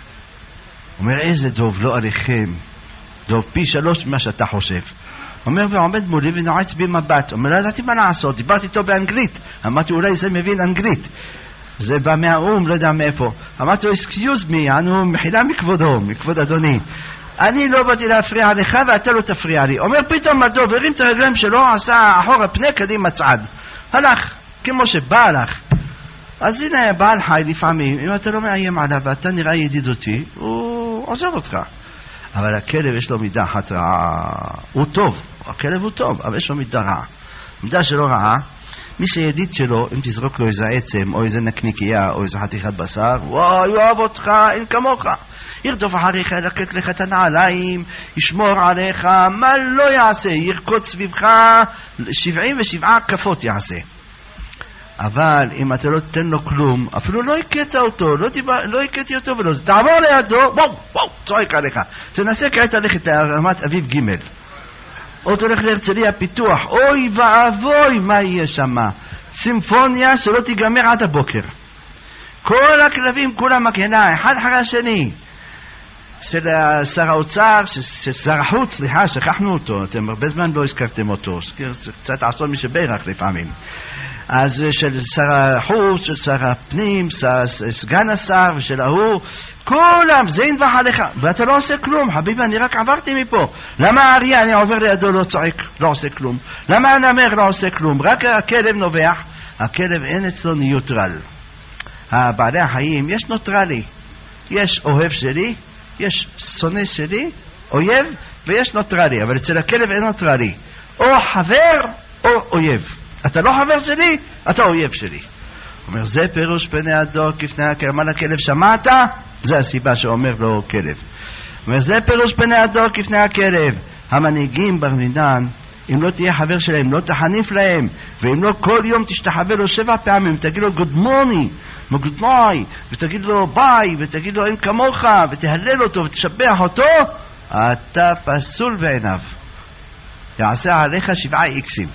Speaker 3: אומר, איזה דוב, לא עליכם. דוב פי 3 ממה שאתה חושב. אומר, ועומד מולי ונועץ בי מבט. אומר, לא ידעתי מה לעשות, דיברתי איתו באנגלית. אמרתי, אולי זה מבין אנגלית. זה בא מהאום, לא יודע מאיפה. אמרתי לו, excuse me, אנו מחילה מכבודו, מכבוד אדוני. אני לא באתי להפריע לך ואתה לא תפריע לי. אומר, פתאום הדוב הרים את הרגליים שלו, עשה אחורה פני קדימה צעד. הלך, כמו שבא הלך. אז הנה בעל חי לפעמים, אם אתה לא מאיים עליו ואתה נראה ידידותי, הוא עוזב אותך. אבל הכלב יש לו מידה אחת רעה. הוא טוב, הכלב הוא טוב, אבל יש לו מידה רעה. מידה שלא רעה, מי שידיד שלו, אם תזרוק לו איזה עצם או איזה נקניקיה או איזה חתיכת בשר, וואי, יאהב אותך, אין כמוך. ירדוף אחריך, ילקק לך את הנעליים, ישמור עליך, מה לא יעשה? ירקוד סביבך, 77 כפות יעשה. אבל אם אתה לא תתן לו כלום, אפילו לא הכית אותו, לא הכיתי אותו ולא, תעבור לידו, וואו, צועק עליך. תנסה כעת ללכת לרמת אביב ג' או תלך להרצליה פיתוח, אוי ואבוי מה יהיה שם, סימפוניה שלא תיגמר עד הבוקר. כל הכלבים כולם מקהנה, אחד אחרי השני. של שר האוצר, של שר החוץ, סליחה, שכחנו אותו, אתם הרבה זמן לא הזכרתם אותו, קצת עשור מי שברך לפעמים. אז של שר החוץ, של שר הפנים, סגן השר ושל ההוא, כולם, זה ינבח עליך, ואתה לא עושה כלום, חביבי, אני רק עברתי מפה. למה האריה, אני עובר לידו, לא צועק, לא עושה כלום? למה הנמר לא עושה כלום? רק הכלב נובח, הכלב אין אצלו ניוטרל. בעלי החיים יש נוטרלי, יש אוהב שלי, יש שונא שלי, אויב, ויש נוטרלי, אבל אצל הכלב אין נוטרלי, או חבר או אויב. אתה לא חבר שלי, אתה אויב שלי. אומר, זה פירוש פני הדור כפני הכלב. מה לכלב שמעת? זה הסיבה שאומר לו כלב. אומר, זה פירוש פני הדור כפני הכלב. המנהיגים ברמינן, אם לא תהיה חבר שלהם, לא תחניף להם, ואם לא כל יום תשתחווה לו 7 פעמים, תגיד לו good morning, good night, ותגיד לו ביי, ותגיד לו אין כמוך, ותהלל אותו ותשבח אותו, אתה פסול בעיניו. יעשה עליך 7 איקסים.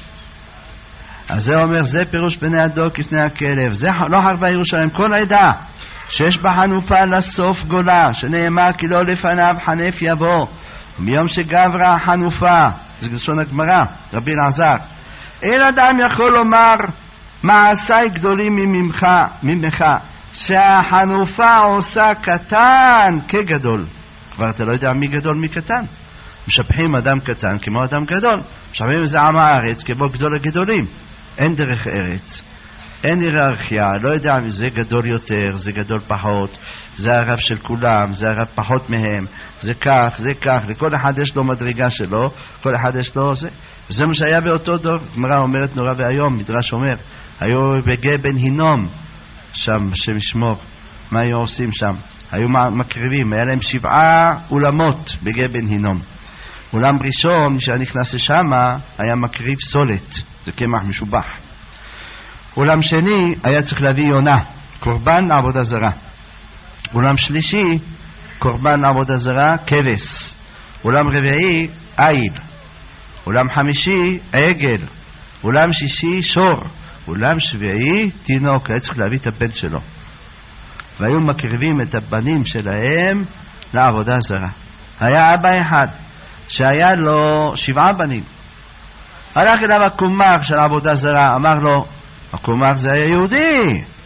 Speaker 3: אז זה אומר, זה פירוש פני הדור כפני הכלב. זה לא חרבה ירושלים, כל עדה שיש בה חנופה לסוף גולה, שנאמר כי לא לפניו חנף יבוא, מיום שגברה חנופה, זה לשון הגמרא, רבי אלעזר. אין אדם יכול לומר מעשי גדולים ממך, שהחנופה עושה קטן כגדול. כבר אתה לא יודע מי גדול מי קטן. משבחים אדם קטן כמו אדם גדול, משבחים איזה עם הארץ כמו גדול הגדולים. אין דרך ארץ, אין היררכיה, לא יודע אם זה גדול יותר, זה גדול פחות, זה הרב של כולם, זה הרב פחות מהם, זה כך, זה כך, לכל אחד יש לו מדרגה שלו, כל אחד יש לו זה. וזה מה שהיה באותו דור. גמרא אומרת נורא והיום, מדרש אומר, היו בגיא בן הינום שם, השם ישמור, מה היו עושים שם? היו מקריבים, היה להם 7 אולמות בגיא בן הינום. אולם ראשון שהיה נכנס לשם היה מקריב סולת, זה קמח משובח. אולם שני היה צריך להביא יונה, קורבן לעבודה זרה. אולם שלישי, קורבן לעבודה זרה, כבש. אולם רביעי, איל. אולם חמישי, עגל. אולם שישי, שור. אולם שביעי, תינוק. היה צריך להביא את הבן שלו. והיו מקריבים את הבנים שלהם לעבודה זרה. היה אבא אחד שהיה לו 7 בנים. הלך אליו הקומח של עבודה זרה, אמר לו, הקומח זה היה יהודי.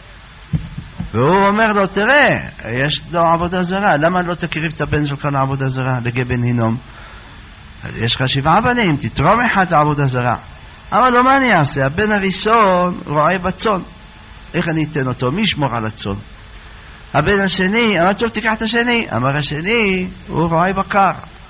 Speaker 3: והוא אומר לו, תראה, יש לו עבודה זרה, למה לא תקריב את הבן שלך לעבודה זרה, לגיא בן הינום? יש לך 7 בנים, תתרום אחד לעבודה זרה. אמר לו, מה אני אעשה? הבן הראשון רועה בצאן, איך אני אתן אותו? מי ישמור על הצאן? הבן השני, אמר, טוב, תיקח את השני. אמר, השני הוא רועה בקר,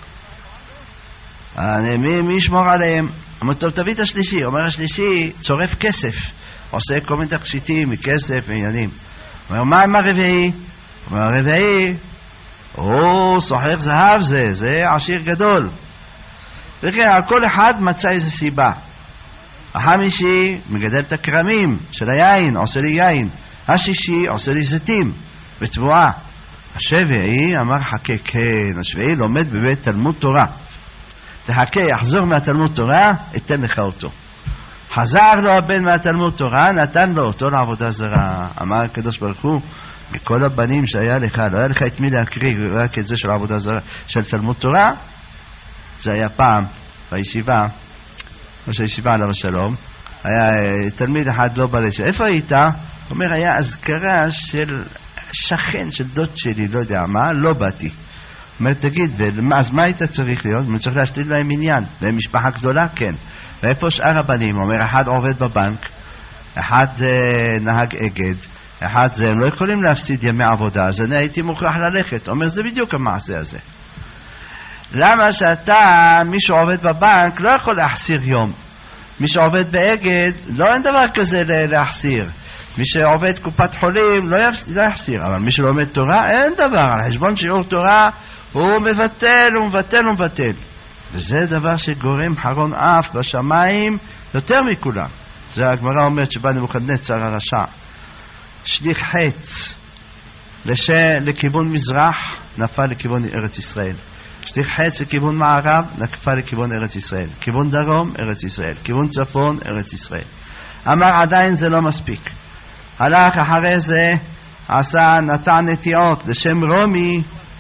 Speaker 3: מי ישמור עליהם? אמר, טוב, תביא את השלישי. אומר, השלישי צורף כסף, עושה כל מיני תכשיטים מכסף ועניינים. אומר, מה עם הרביעי? אומר, הרביעי הוא סוחר זהב, זה עשיר גדול. וכן, על כל אחד מצא איזו סיבה. החמישי מגדל את הקרמים של היין, עושה לי יין. השישי עושה לי זיתים ותבואה. השביעי אמר, חכה, כן, השביעי לומד בבית תלמוד תורה. תחכה, יחזור מהתלמוד תורה, אתן לך אותו. חזר לו הבן מהתלמוד תורה, נתן לו אותו לעבודה זרה. אמר הקדוש ברוך הוא, מכל הבנים שהיה לך, לא היה לך את מי להקריב, רק את זה של עבודה זרה, של תלמוד תורה. זה היה פעם בישיבה, ראש הישיבה עליו השלום, היה תלמיד אחד לא בא לשם. איפה היית? אומר, היה אזכרה של שכן, של דוד שלי, לא יודע מה, לא באתי. אומר, תגיד, אז מה היית צריך להיות? אני צריך להשתיל להם עניין. והם משפחה גדולה? כן. ואיפה שאר הבנים? אומר, אחד עובד בבנק, אחד נהג אגד, אחד זה, הם לא יכולים להפסיד ימי עבודה, אז אני הייתי מוכרח ללכת. אומר, זה בדיוק המעשה הזה. למה שאתה, מי שעובד בבנק, לא יכול להחסיר יום? מי שעובד באגד, לא אין דבר כזה להחסיר. מי שעובד קופת חולים, לא יחסיר. אבל מי שלומד תורה, אין דבר. על חשבון שיעור תורה, הוא מבטל, הוא מבטל, הוא מבטל. וזה דבר שגורם חרון אף בשמיים יותר מכולם. זה הגמרא אומרת שבא נבוכדנצר הרשע, שליח חץ לכיוון מזרח, נפל לכיוון ארץ ישראל. שליח חץ לכיוון מערב, נפל לכיוון ארץ ישראל. כיוון דרום, ארץ ישראל. כיוון צפון, ארץ ישראל. אמר, עדיין זה לא מספיק. הלך אחרי זה, נתן נטיעות לשם רומי,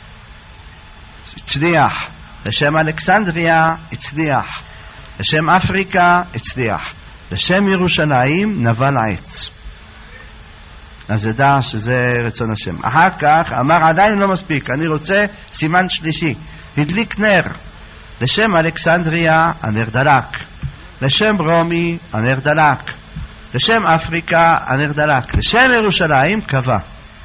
Speaker 3: הצליח. לשם אלכסנדריה, הצליח. לשם אפריקה, הצליח. לשם ירושלים, נבל העץ. אז ידע שזה רצון השם. אחר כך אמר, עדיין לא מספיק, אני רוצה סימן שלישי. הדליק נר. לשם אלכסנדריה, הנר דלק. לשם רומי, הנר דלק. לשם אפריקה הנר דלק, לשם ירושלים קבע.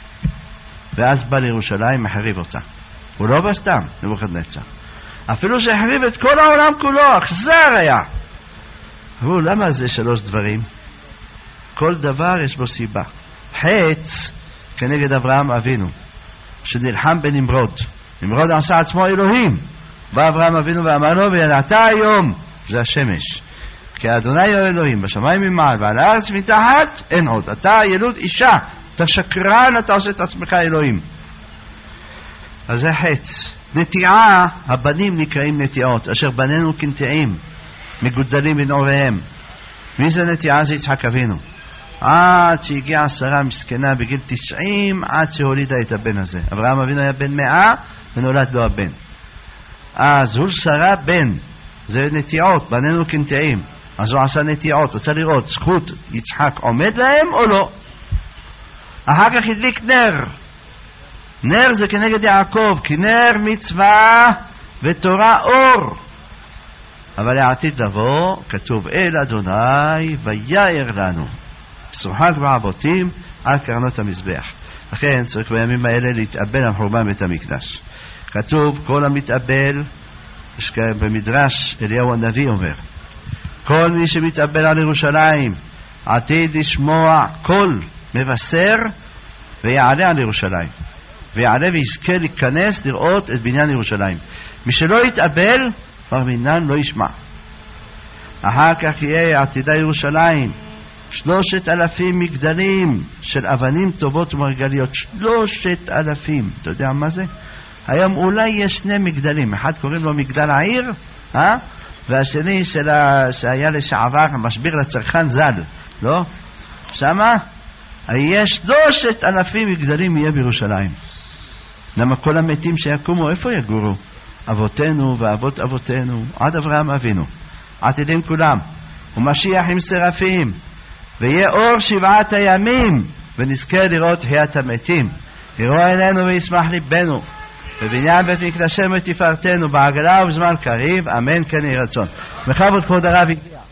Speaker 3: ואז בא לירושלים, מחריב אותה. הוא לא בא סתם, נבוכדנצר. אפילו שהחריב את כל העולם כולו, אכזר היה. אמרו, למה זה 3 דברים? כל דבר יש בו סיבה. חץ כנגד אברהם אבינו, שנלחם בנמרוד. נמרוד עשה עצמו אלוהים. בא אברהם אבינו ואמר לו, וידעת היום, זה השמש. כי אדוני הוא אלוהים, בשמיים ממעל ועל הארץ מתחת, אין עוד. אתה ילוד אישה, אתה שקרן, אתה עושה את עצמך אלוהים. אז זה חץ. נטיעה, הבנים נקראים נטיעות, אשר בנינו כנטיעים, מגודלים בנעוריהם. מי זה נטיעה? זה יצחק אבינו. עד שהגיעה שרה מסכנה בגיל 90, עד שהולידה את הבן הזה. אברהם אבינו היה בן 100 ונולד לו הבן. אז הוא שרה בן, זה נטיעות, בנינו כנטיעים. אז הוא עשה נטיעות, רוצה לראות זכות יצחק עומד להם או לא. אחר כך הדליק נר. נר זה כנגד יעקב, כי נר מצווה ותורה אור. אבל העתיד לבוא, כתוב אל אדוני ויער לנו. שוחק בעבותים על קרנות המזבח. לכן צריך בימים האלה להתאבל על חורבן בית המקדש. כתוב כל המתאבל, במדרש אליהו הנביא אומר, כל מי שמתאבל על ירושלים עתיד לשמוע קול מבשר ויעלה על ירושלים, ויעלה ויזכה להיכנס לראות את בניין ירושלים. מי שלא יתאבל כבר מינן לא ישמע. אחר כך יהיה עתידה ירושלים 3,000 מגדלים של אבנים טובות ומרגליות. 3,000. אתה יודע מה זה? היום אולי יש 2 מגדלים, אחד קוראים לו מגדל העיר, והשני שהיה לשעבר משביר לצרכן ז"ל, לא? שמה יש 3,000 מגדלים יהיה בירושלים. למה כל המתים שיקומו איפה יגורו? אבותינו ואבות אבותינו עד אברהם אבינו, עתידים כולם, ומשיח עם שרפים, ויהיה אור 7 הימים, ונזכה לראות תחיית המתים. יראו עינינו וישמח ליבנו, בבניין בית מקדשנו ותפארתנו, בעגלה ובזמן קריב, אמן כן יהי רצון. בכבוד כבוד הרב הגיע.